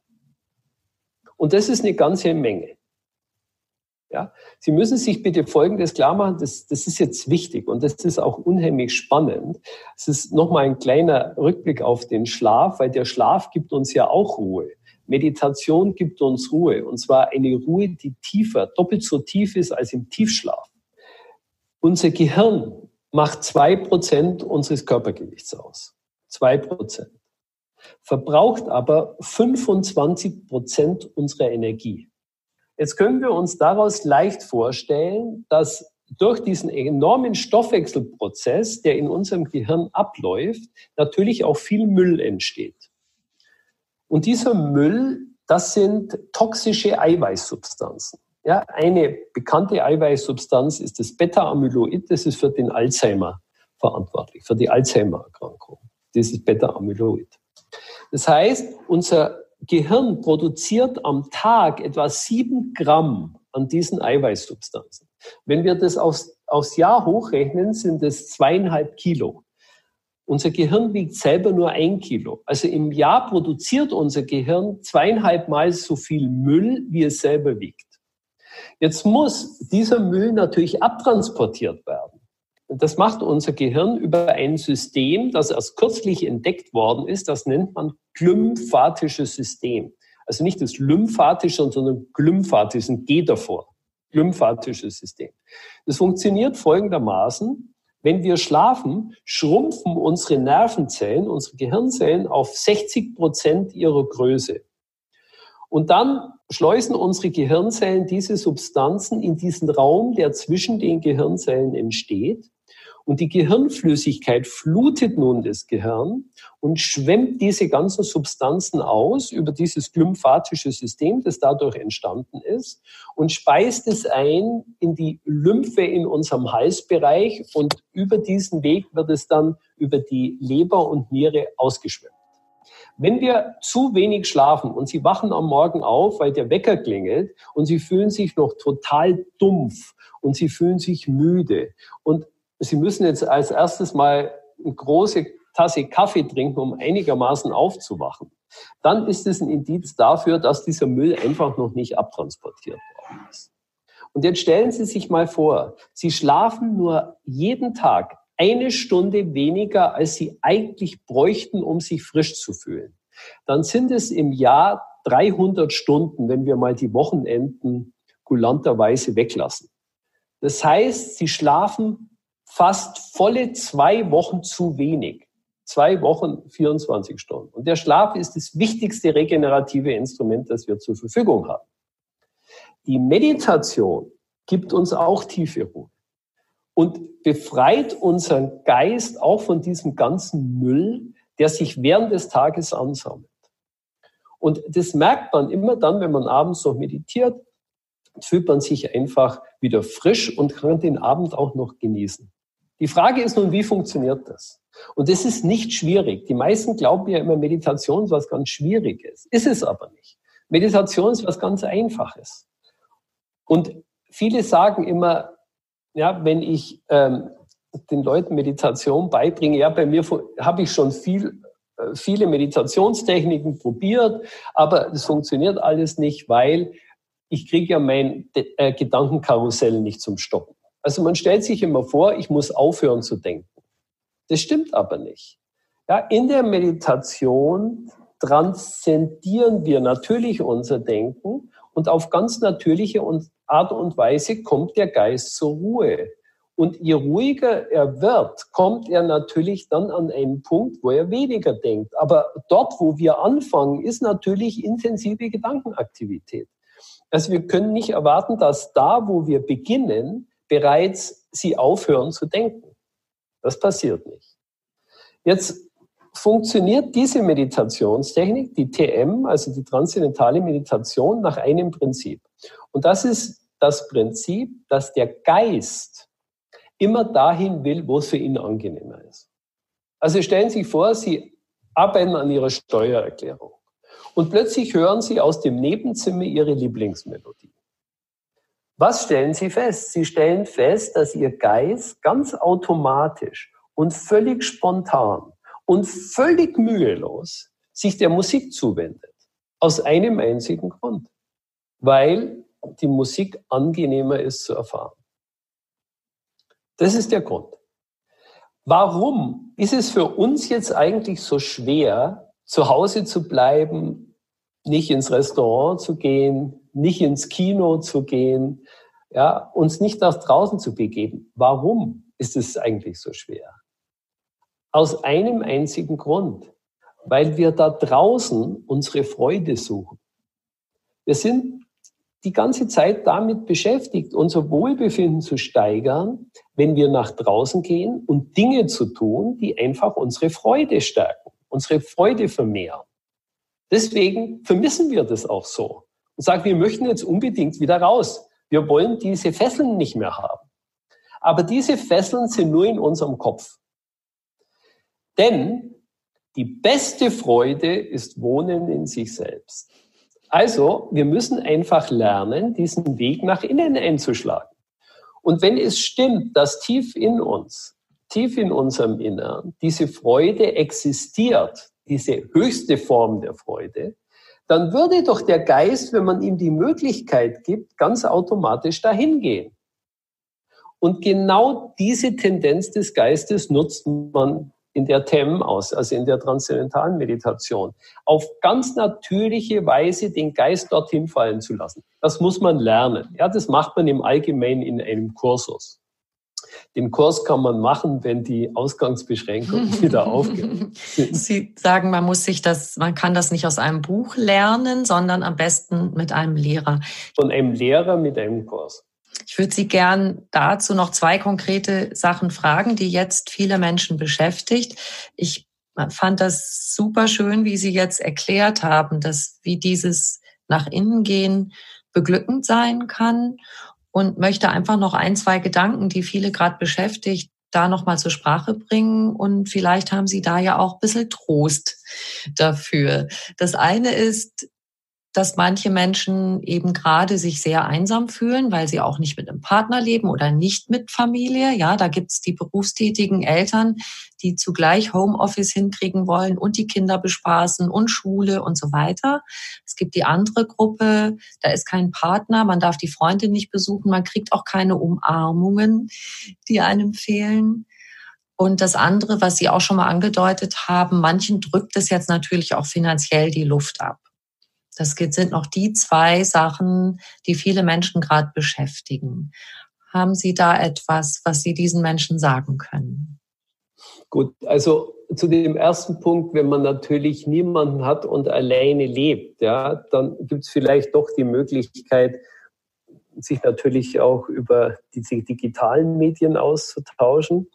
Und das ist eine ganze Menge. Ja? Sie müssen sich bitte Folgendes klar machen, das, das ist jetzt wichtig und das ist auch unheimlich spannend. Es ist nochmal ein kleiner Rückblick auf den Schlaf, weil der Schlaf gibt uns ja auch Ruhe. Meditation gibt uns Ruhe, und zwar eine Ruhe, die tiefer, doppelt so tief ist als im Tiefschlaf. Unser Gehirn macht zwei Prozent unseres Körpergewichts aus. Zwei Prozent. Verbraucht aber fünfundzwanzig Prozent unserer Energie. Jetzt können wir uns daraus leicht vorstellen, dass durch diesen enormen Stoffwechselprozess, der in unserem Gehirn abläuft, natürlich auch viel Müll entsteht. Und dieser Müll, das sind toxische Eiweißsubstanzen. Ja, eine bekannte Eiweißsubstanz ist das Beta-Amyloid, das ist für den Alzheimer verantwortlich, für die Alzheimer-Erkrankung. Das ist Beta-Amyloid. Das heißt, unser Gehirn produziert am Tag etwa sieben Gramm an diesen Eiweißsubstanzen. Wenn wir das aufs, aufs Jahr hochrechnen, sind es zweieinhalb Kilo. Unser Gehirn wiegt selber nur ein Kilo. Also im Jahr produziert unser Gehirn zweieinhalb Mal so viel Müll, wie es selber wiegt. Jetzt muss dieser Müll natürlich abtransportiert werden. Und das macht unser Gehirn über ein System, das erst kürzlich entdeckt worden ist. Das nennt man glymphatisches System. Also nicht das lymphatische, sondern glymphatisches, ein G davor. Glymphatisches System. Das funktioniert folgendermaßen. Wenn wir schlafen, schrumpfen unsere Nervenzellen, unsere Gehirnzellen auf sechzig Prozent ihrer Größe. Und dann schleusen unsere Gehirnzellen diese Substanzen in diesen Raum, der zwischen den Gehirnzellen entsteht. Und die Gehirnflüssigkeit flutet nun das Gehirn und schwemmt diese ganzen Substanzen aus über dieses glymphatische System, das dadurch entstanden ist, und speist es ein in die Lymphe in unserem Halsbereich. Und über diesen Weg wird es dann über die Leber und Niere ausgeschwemmt. Wenn wir zu wenig schlafen und Sie wachen am Morgen auf, weil der Wecker klingelt und Sie fühlen sich noch total dumpf und Sie fühlen sich müde und Sie müssen jetzt als erstes mal eine große Tasse Kaffee trinken, um einigermaßen aufzuwachen, dann ist es ein Indiz dafür, dass dieser Müll einfach noch nicht abtransportiert worden ist. Und jetzt stellen Sie sich mal vor, Sie schlafen nur jeden Tag eine Stunde weniger, als Sie eigentlich bräuchten, um sich frisch zu fühlen. Dann sind es im Jahr dreihundert Stunden, wenn wir mal die Wochenenden kulanterweise weglassen. Das heißt, Sie schlafen fast volle zwei Wochen zu wenig. Zwei Wochen, vierundzwanzig Stunden. Und der Schlaf ist das wichtigste regenerative Instrument, das wir zur Verfügung haben. Die Meditation gibt uns auch tiefe Ruhe und befreit unseren Geist auch von diesem ganzen Müll, der sich während des Tages ansammelt. Und das merkt man immer dann, wenn man abends noch meditiert, fühlt man sich einfach wieder frisch und kann den Abend auch noch genießen. Die Frage ist nun, wie funktioniert das? Und das ist nicht schwierig. Die meisten glauben ja immer, Meditation ist was ganz Schwieriges. Ist es aber nicht. Meditation ist was ganz Einfaches. Und viele sagen immer, ja, wenn ich ähm, den Leuten Meditation beibringe, ja, bei mir habe ich schon viel, äh, viele Meditationstechniken probiert, aber das funktioniert alles nicht, weil ich kriege ja mein äh, Gedankenkarussell nicht zum Stoppen. Also man stellt sich immer vor, ich muss aufhören zu denken. Das stimmt aber nicht. Ja, in der Meditation transzendieren wir natürlich unser Denken und auf ganz natürliche Art und Weise kommt der Geist zur Ruhe. Und je ruhiger er wird, kommt er natürlich dann an einen Punkt, wo er weniger denkt. Aber dort, wo wir anfangen, ist natürlich intensive Gedankenaktivität. Also wir können nicht erwarten, dass da, wo wir beginnen, bereits sie aufhören zu denken. Das passiert nicht. Jetzt funktioniert diese Meditationstechnik, die T M, also die transzendentale Meditation, nach einem Prinzip. Und das ist das Prinzip, dass der Geist immer dahin will, wo es für ihn angenehmer ist. Also stellen Sie sich vor, Sie arbeiten an Ihrer Steuererklärung und plötzlich hören Sie aus dem Nebenzimmer Ihre Lieblingsmelodie. Was stellen Sie fest? Sie stellen fest, dass Ihr Geist ganz automatisch und völlig spontan und völlig mühelos sich der Musik zuwendet. Aus einem einzigen Grund. Weil die Musik angenehmer ist zu erfahren. Das ist der Grund. Warum ist es für uns jetzt eigentlich so schwer, zu Hause zu bleiben, nicht ins Restaurant zu gehen, nicht ins Kino zu gehen, ja, uns nicht nach draußen zu begeben? Warum ist es eigentlich so schwer? Aus einem einzigen Grund. Weil wir da draußen unsere Freude suchen. Wir sind die ganze Zeit damit beschäftigt, unser Wohlbefinden zu steigern, wenn wir nach draußen gehen und Dinge zu tun, die einfach unsere Freude stärken, unsere Freude vermehren. Deswegen vermissen wir das auch so und sagen, wir möchten jetzt unbedingt wieder raus. Wir wollen diese Fesseln nicht mehr haben. Aber diese Fesseln sind nur in unserem Kopf. Denn die beste Freude ist Wohnen in sich selbst. Also, wir müssen einfach lernen, diesen Weg nach innen einzuschlagen. Und wenn es stimmt, dass tief in uns, tief in unserem Innern, diese Freude existiert, diese höchste Form der Freude, dann würde doch der Geist, wenn man ihm die Möglichkeit gibt, ganz automatisch dahin gehen. Und genau diese Tendenz des Geistes nutzt man in der T E M aus, also in der transzendentalen Meditation, auf ganz natürliche Weise den Geist dorthin fallen zu lassen. Das muss man lernen. Ja, das macht man im Allgemeinen in einem Kursus. Den Kurs kann man machen, wenn die Ausgangsbeschränkungen wieder aufgehen. Sie sagen, man muss sich das, man kann das nicht aus einem Buch lernen, sondern am besten mit einem Lehrer. Von einem Lehrer mit einem Kurs. Ich würde Sie gern dazu noch zwei konkrete Sachen fragen, die jetzt viele Menschen beschäftigt. Ich fand das super schön, wie Sie jetzt erklärt haben, dass wie dieses nach innen gehen beglückend sein kann, und möchte einfach noch ein, zwei Gedanken, die viele gerade beschäftigt, da nochmal zur Sprache bringen. Und vielleicht haben Sie da ja auch ein bisschen Trost dafür. Das eine ist, dass manche Menschen eben gerade sich sehr einsam fühlen, weil sie auch nicht mit einem Partner leben oder nicht mit Familie. Ja, da gibt's die berufstätigen Eltern, die zugleich Homeoffice hinkriegen wollen und die Kinder bespaßen und Schule und so weiter. Es gibt die andere Gruppe, da ist kein Partner, man darf die Freundin nicht besuchen, man kriegt auch keine Umarmungen, die einem fehlen. Und das andere, was Sie auch schon mal angedeutet haben, manchen drückt es jetzt natürlich auch finanziell die Luft ab. Das sind noch die zwei Sachen, die viele Menschen gerade beschäftigen. Haben Sie da etwas, was Sie diesen Menschen sagen können? Gut, also zu dem ersten Punkt, wenn man natürlich niemanden hat und alleine lebt, ja, dann gibt es vielleicht doch die Möglichkeit, sich natürlich auch über diese digitalen Medien auszutauschen.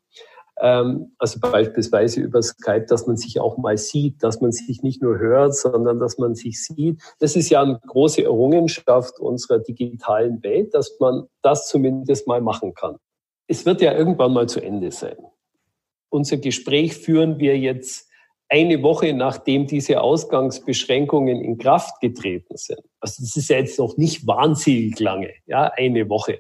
Also beispielsweise über Skype, dass man sich auch mal sieht, dass man sich nicht nur hört, sondern dass man sich sieht. Das ist ja eine große Errungenschaft unserer digitalen Welt, dass man das zumindest mal machen kann. Es wird ja irgendwann mal zu Ende sein. Unser Gespräch führen wir jetzt eine Woche, nachdem diese Ausgangsbeschränkungen in Kraft getreten sind. Also das ist ja jetzt noch nicht wahnsinnig lange, ja, eine Woche.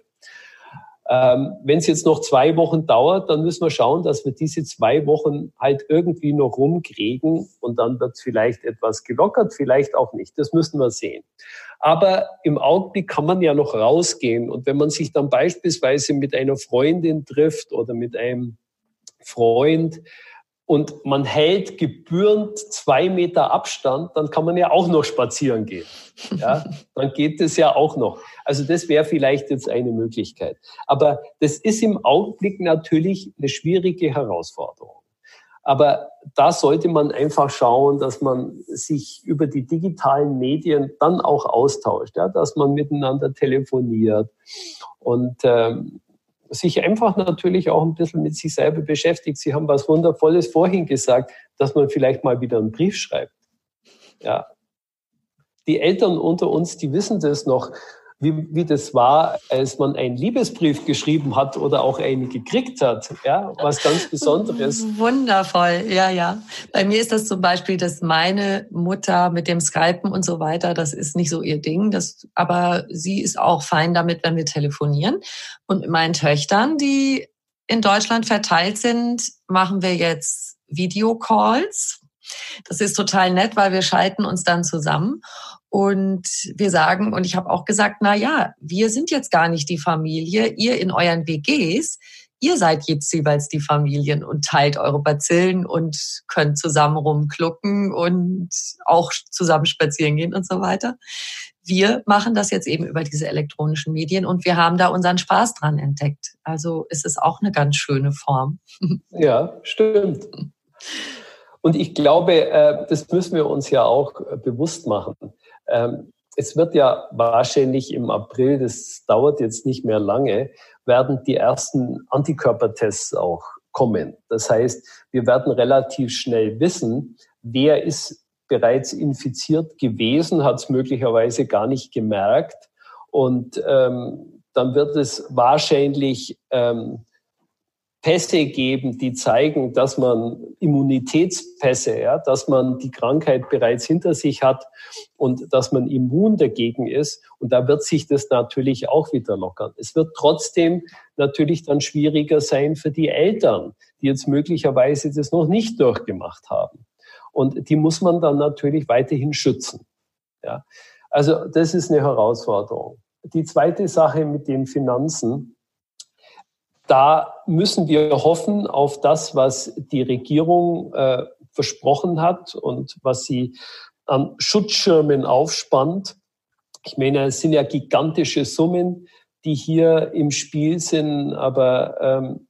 Ähm, wenn es jetzt noch zwei Wochen dauert, dann müssen wir schauen, dass wir diese zwei Wochen halt irgendwie noch rumkriegen und dann wird es vielleicht etwas gelockert, vielleicht auch nicht. Das müssen wir sehen. Aber im Augenblick kann man ja noch rausgehen und wenn man sich dann beispielsweise mit einer Freundin trifft oder mit einem Freund und man hält gebührend zwei Meter Abstand, dann kann man ja auch noch spazieren gehen. Ja, dann geht es ja auch noch. Also das wäre vielleicht jetzt eine Möglichkeit. Aber das ist im Augenblick natürlich eine schwierige Herausforderung. Aber da sollte man einfach schauen, dass man sich über die digitalen Medien dann auch austauscht, ja, dass man miteinander telefoniert und ähm, sich einfach natürlich auch ein bisschen mit sich selber beschäftigt. Sie haben was Wundervolles vorhin gesagt, dass man vielleicht mal wieder einen Brief schreibt. Ja. Die Eltern unter uns, die wissen das noch, wie, wie das war, als man einen Liebesbrief geschrieben hat oder auch einen gekriegt hat. Ja, was ganz Besonderes. Wundervoll, ja, ja. Bei mir ist das zum Beispiel, dass meine Mutter mit dem Skypen und so weiter, das ist nicht so ihr Ding. Das, aber sie ist auch fein damit, wenn wir telefonieren. Und mit meinen Töchtern, die in Deutschland verteilt sind, machen wir jetzt Videocalls. Das ist total nett, weil wir schalten uns dann zusammen und wir sagen, und ich habe auch gesagt, na ja, wir sind jetzt gar nicht die Familie, ihr in euren W Gs, ihr seid jetzt jeweils die Familien und teilt eure Bazillen und könnt zusammen rumklucken und auch zusammen spazieren gehen und so weiter. Wir machen das jetzt eben über diese elektronischen Medien und wir haben da unseren Spaß dran entdeckt. Also es ist auch eine ganz schöne Form. Ja, stimmt. Und ich glaube, das müssen wir uns ja auch bewusst machen. es wird ja wahrscheinlich im April, das dauert jetzt nicht mehr lange, werden die ersten Antikörpertests auch kommen. Das heißt, wir werden relativ schnell wissen, wer ist bereits infiziert gewesen, hat es möglicherweise gar nicht gemerkt. Und ähm, dann wird es wahrscheinlich ähm, Pässe geben, die zeigen, dass man Immunitätspässe, ja, dass man die Krankheit bereits hinter sich hat und dass man immun dagegen ist. Und da wird sich das natürlich auch wieder lockern. Es wird trotzdem natürlich dann schwieriger sein für die Eltern, die jetzt möglicherweise das noch nicht durchgemacht haben. Und die muss man dann natürlich weiterhin schützen. Ja. Also das ist eine Herausforderung. Die zweite Sache mit den Finanzen, da müssen wir hoffen auf das, was die Regierung äh, versprochen hat und was sie an Schutzschirmen aufspannt. Ich meine, es sind ja gigantische Summen, die hier im Spiel sind, aber ähm,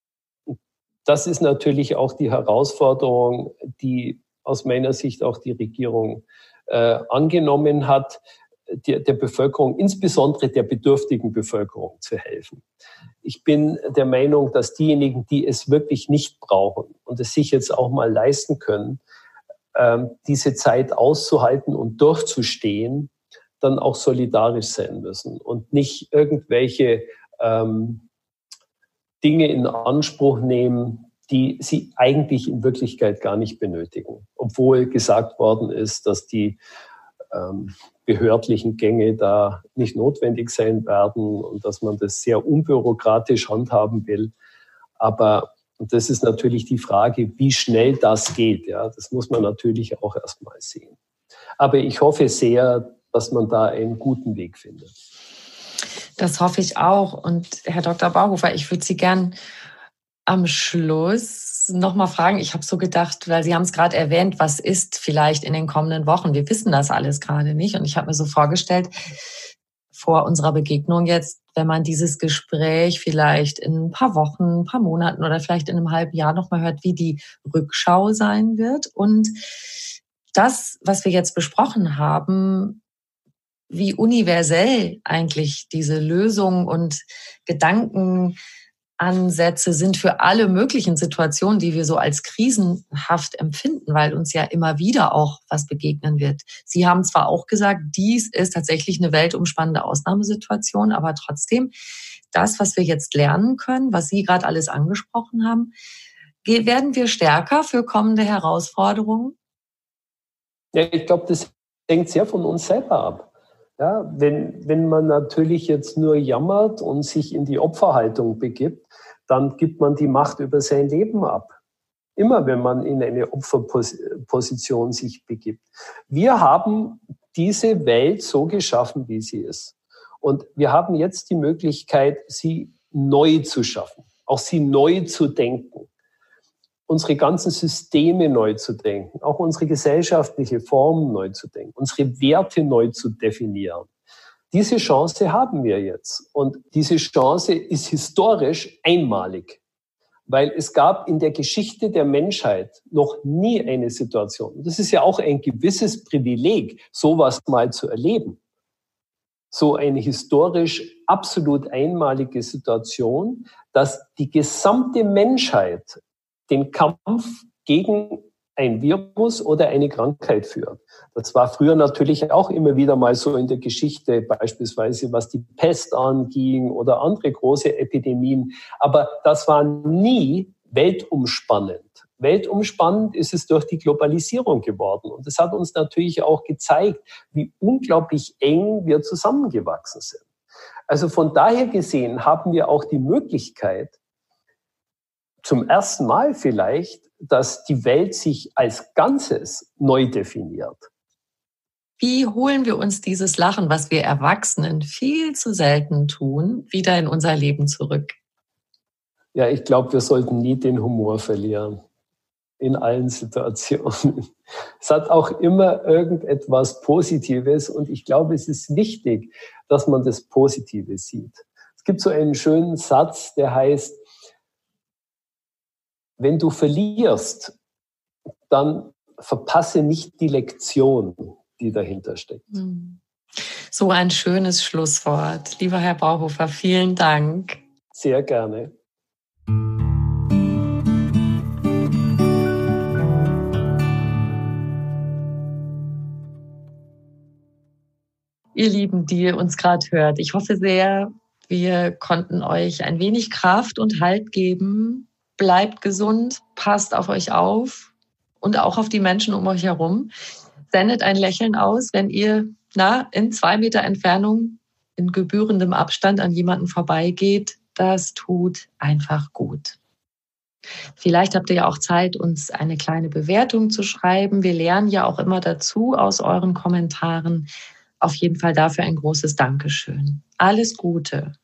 das ist natürlich auch die Herausforderung, die aus meiner Sicht auch die Regierung äh, angenommen hat, der, der Bevölkerung, insbesondere der bedürftigen Bevölkerung, zu helfen. Ich bin der Meinung, dass diejenigen, die es wirklich nicht brauchen und es sich jetzt auch mal leisten können, ähm, diese Zeit auszuhalten und durchzustehen, dann auch solidarisch sein müssen und nicht irgendwelche ähm, Dinge in Anspruch nehmen, die sie eigentlich in Wirklichkeit gar nicht benötigen. Obwohl gesagt worden ist, dass die ähm, behördlichen Gänge da nicht notwendig sein werden und dass man das sehr unbürokratisch handhaben will. Aber das ist natürlich die Frage, wie schnell das geht. Ja, das muss man natürlich auch erstmal sehen. Aber ich hoffe sehr, dass man da einen guten Weg findet. Das hoffe ich auch. Und Herr Doktor Bauhofer, ich würde Sie gern am Schluss noch mal fragen. Ich habe so gedacht, weil Sie haben es gerade erwähnt, was ist vielleicht in den kommenden Wochen? Wir wissen das alles gerade nicht. Und ich habe mir so vorgestellt, vor unserer Begegnung jetzt, wenn man dieses Gespräch vielleicht in ein paar Wochen, ein paar Monaten oder vielleicht in einem halben Jahr noch mal hört, wie die Rückschau sein wird. Und das, was wir jetzt besprochen haben, wie universell eigentlich diese Lösungen und Gedankenansätze sind für alle möglichen Situationen, die wir so als krisenhaft empfinden, weil uns ja immer wieder auch was begegnen wird. Sie haben zwar auch gesagt, dies ist tatsächlich eine weltumspannende Ausnahmesituation, aber trotzdem, das, was wir jetzt lernen können, was Sie gerade alles angesprochen haben, werden wir stärker für kommende Herausforderungen? Ja, ich glaube, das hängt sehr von uns selber ab. Ja, wenn, wenn man natürlich jetzt nur jammert und sich in die Opferhaltung begibt, dann gibt man die Macht über sein Leben ab. Immer wenn man in eine Opferposition sich begibt. Wir haben diese Welt so geschaffen, wie sie ist. Und wir haben jetzt die Möglichkeit, sie neu zu schaffen, auch sie neu zu denken. Unsere ganzen Systeme neu zu denken, auch unsere gesellschaftliche Form neu zu denken, unsere Werte neu zu definieren. Diese Chance haben wir jetzt. Und diese Chance ist historisch einmalig, weil es gab in der Geschichte der Menschheit noch nie eine Situation. Das ist ja auch ein gewisses Privileg, sowas mal zu erleben. So eine historisch absolut einmalige Situation, dass die gesamte Menschheit den Kampf gegen ein Virus oder eine Krankheit führt. Das war früher natürlich auch immer wieder mal so in der Geschichte, beispielsweise was die Pest anging oder andere große Epidemien. Aber das war nie weltumspannend. Weltumspannend ist es durch die Globalisierung geworden. Und das hat uns natürlich auch gezeigt, wie unglaublich eng wir zusammengewachsen sind. Also von daher gesehen haben wir auch die Möglichkeit, zum ersten Mal vielleicht, dass die Welt sich als Ganzes neu definiert. Wie holen wir uns dieses Lachen, was wir Erwachsenen viel zu selten tun, wieder in unser Leben zurück? Ja, ich glaube, wir sollten nie den Humor verlieren. In allen Situationen. Es hat auch immer irgendetwas Positives und ich glaube, es ist wichtig, dass man das Positive sieht. Es gibt so einen schönen Satz, der heißt, wenn du verlierst, dann verpasse nicht die Lektion, die dahinter steckt. Mhm. So ein schönes Schlusswort. Lieber Herr Bauhofer, vielen Dank. Sehr gerne. Ihr Lieben, die ihr uns gerade hört, ich hoffe sehr, wir konnten euch ein wenig Kraft und Halt geben. Bleibt gesund, passt auf euch auf und auch auf die Menschen um euch herum. Sendet ein Lächeln aus, wenn ihr na, in zwei Meter Entfernung in gebührendem Abstand an jemanden vorbeigeht. Das tut einfach gut. Vielleicht habt ihr ja auch Zeit, uns eine kleine Bewertung zu schreiben. Wir lernen ja auch immer dazu aus euren Kommentaren. Auf jeden Fall dafür ein großes Dankeschön. Alles Gute.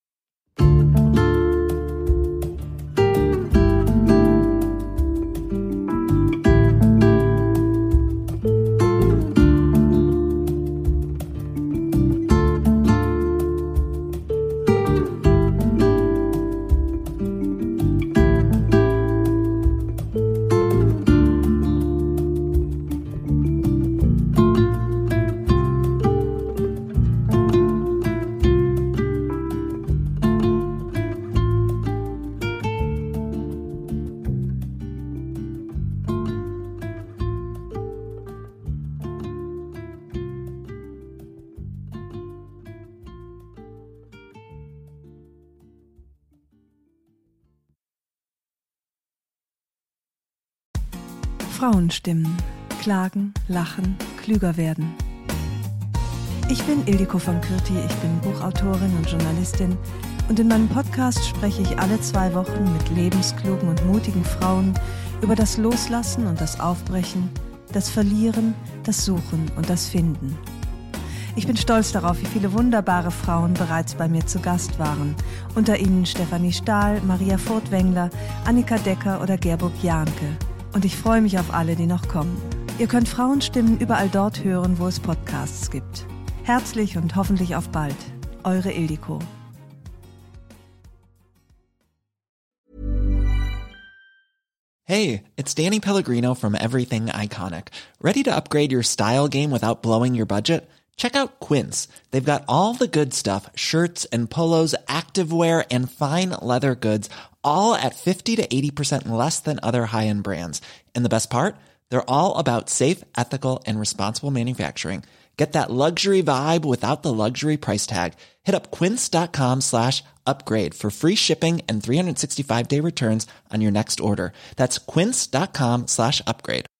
Frauenstimmen. Klagen, lachen, klüger werden. Ich bin Ildiko von Kürti, ich bin Buchautorin und Journalistin und in meinem Podcast spreche ich alle zwei Wochen mit lebensklugen und mutigen Frauen über das Loslassen und das Aufbrechen, das Verlieren, das Suchen und das Finden. Ich bin stolz darauf, wie viele wunderbare Frauen bereits bei mir zu Gast waren. Unter ihnen Stefanie Stahl, Maria Furtwängler, Annika Decker oder Gerburg Jahnke. Und ich freue mich auf alle, die noch kommen. Ihr könnt Frauenstimmen überall dort hören, wo es Podcasts gibt. Herzlich und hoffentlich auf bald. Eure Ildiko. Hey, it's Danny Pellegrino from Everything Iconic. Ready to upgrade your style game without blowing your budget? Check out Quince. They've got all the good stuff, shirts and polos, activewear, and fine leather goods, all at fifty to eighty percent less than other high-end brands. And the best part? They're all about safe, ethical, and responsible manufacturing. Get that luxury vibe without the luxury price tag. Hit up quince.com slash upgrade for free shipping and three sixty-five day returns on your next order. That's quince.com slash upgrade.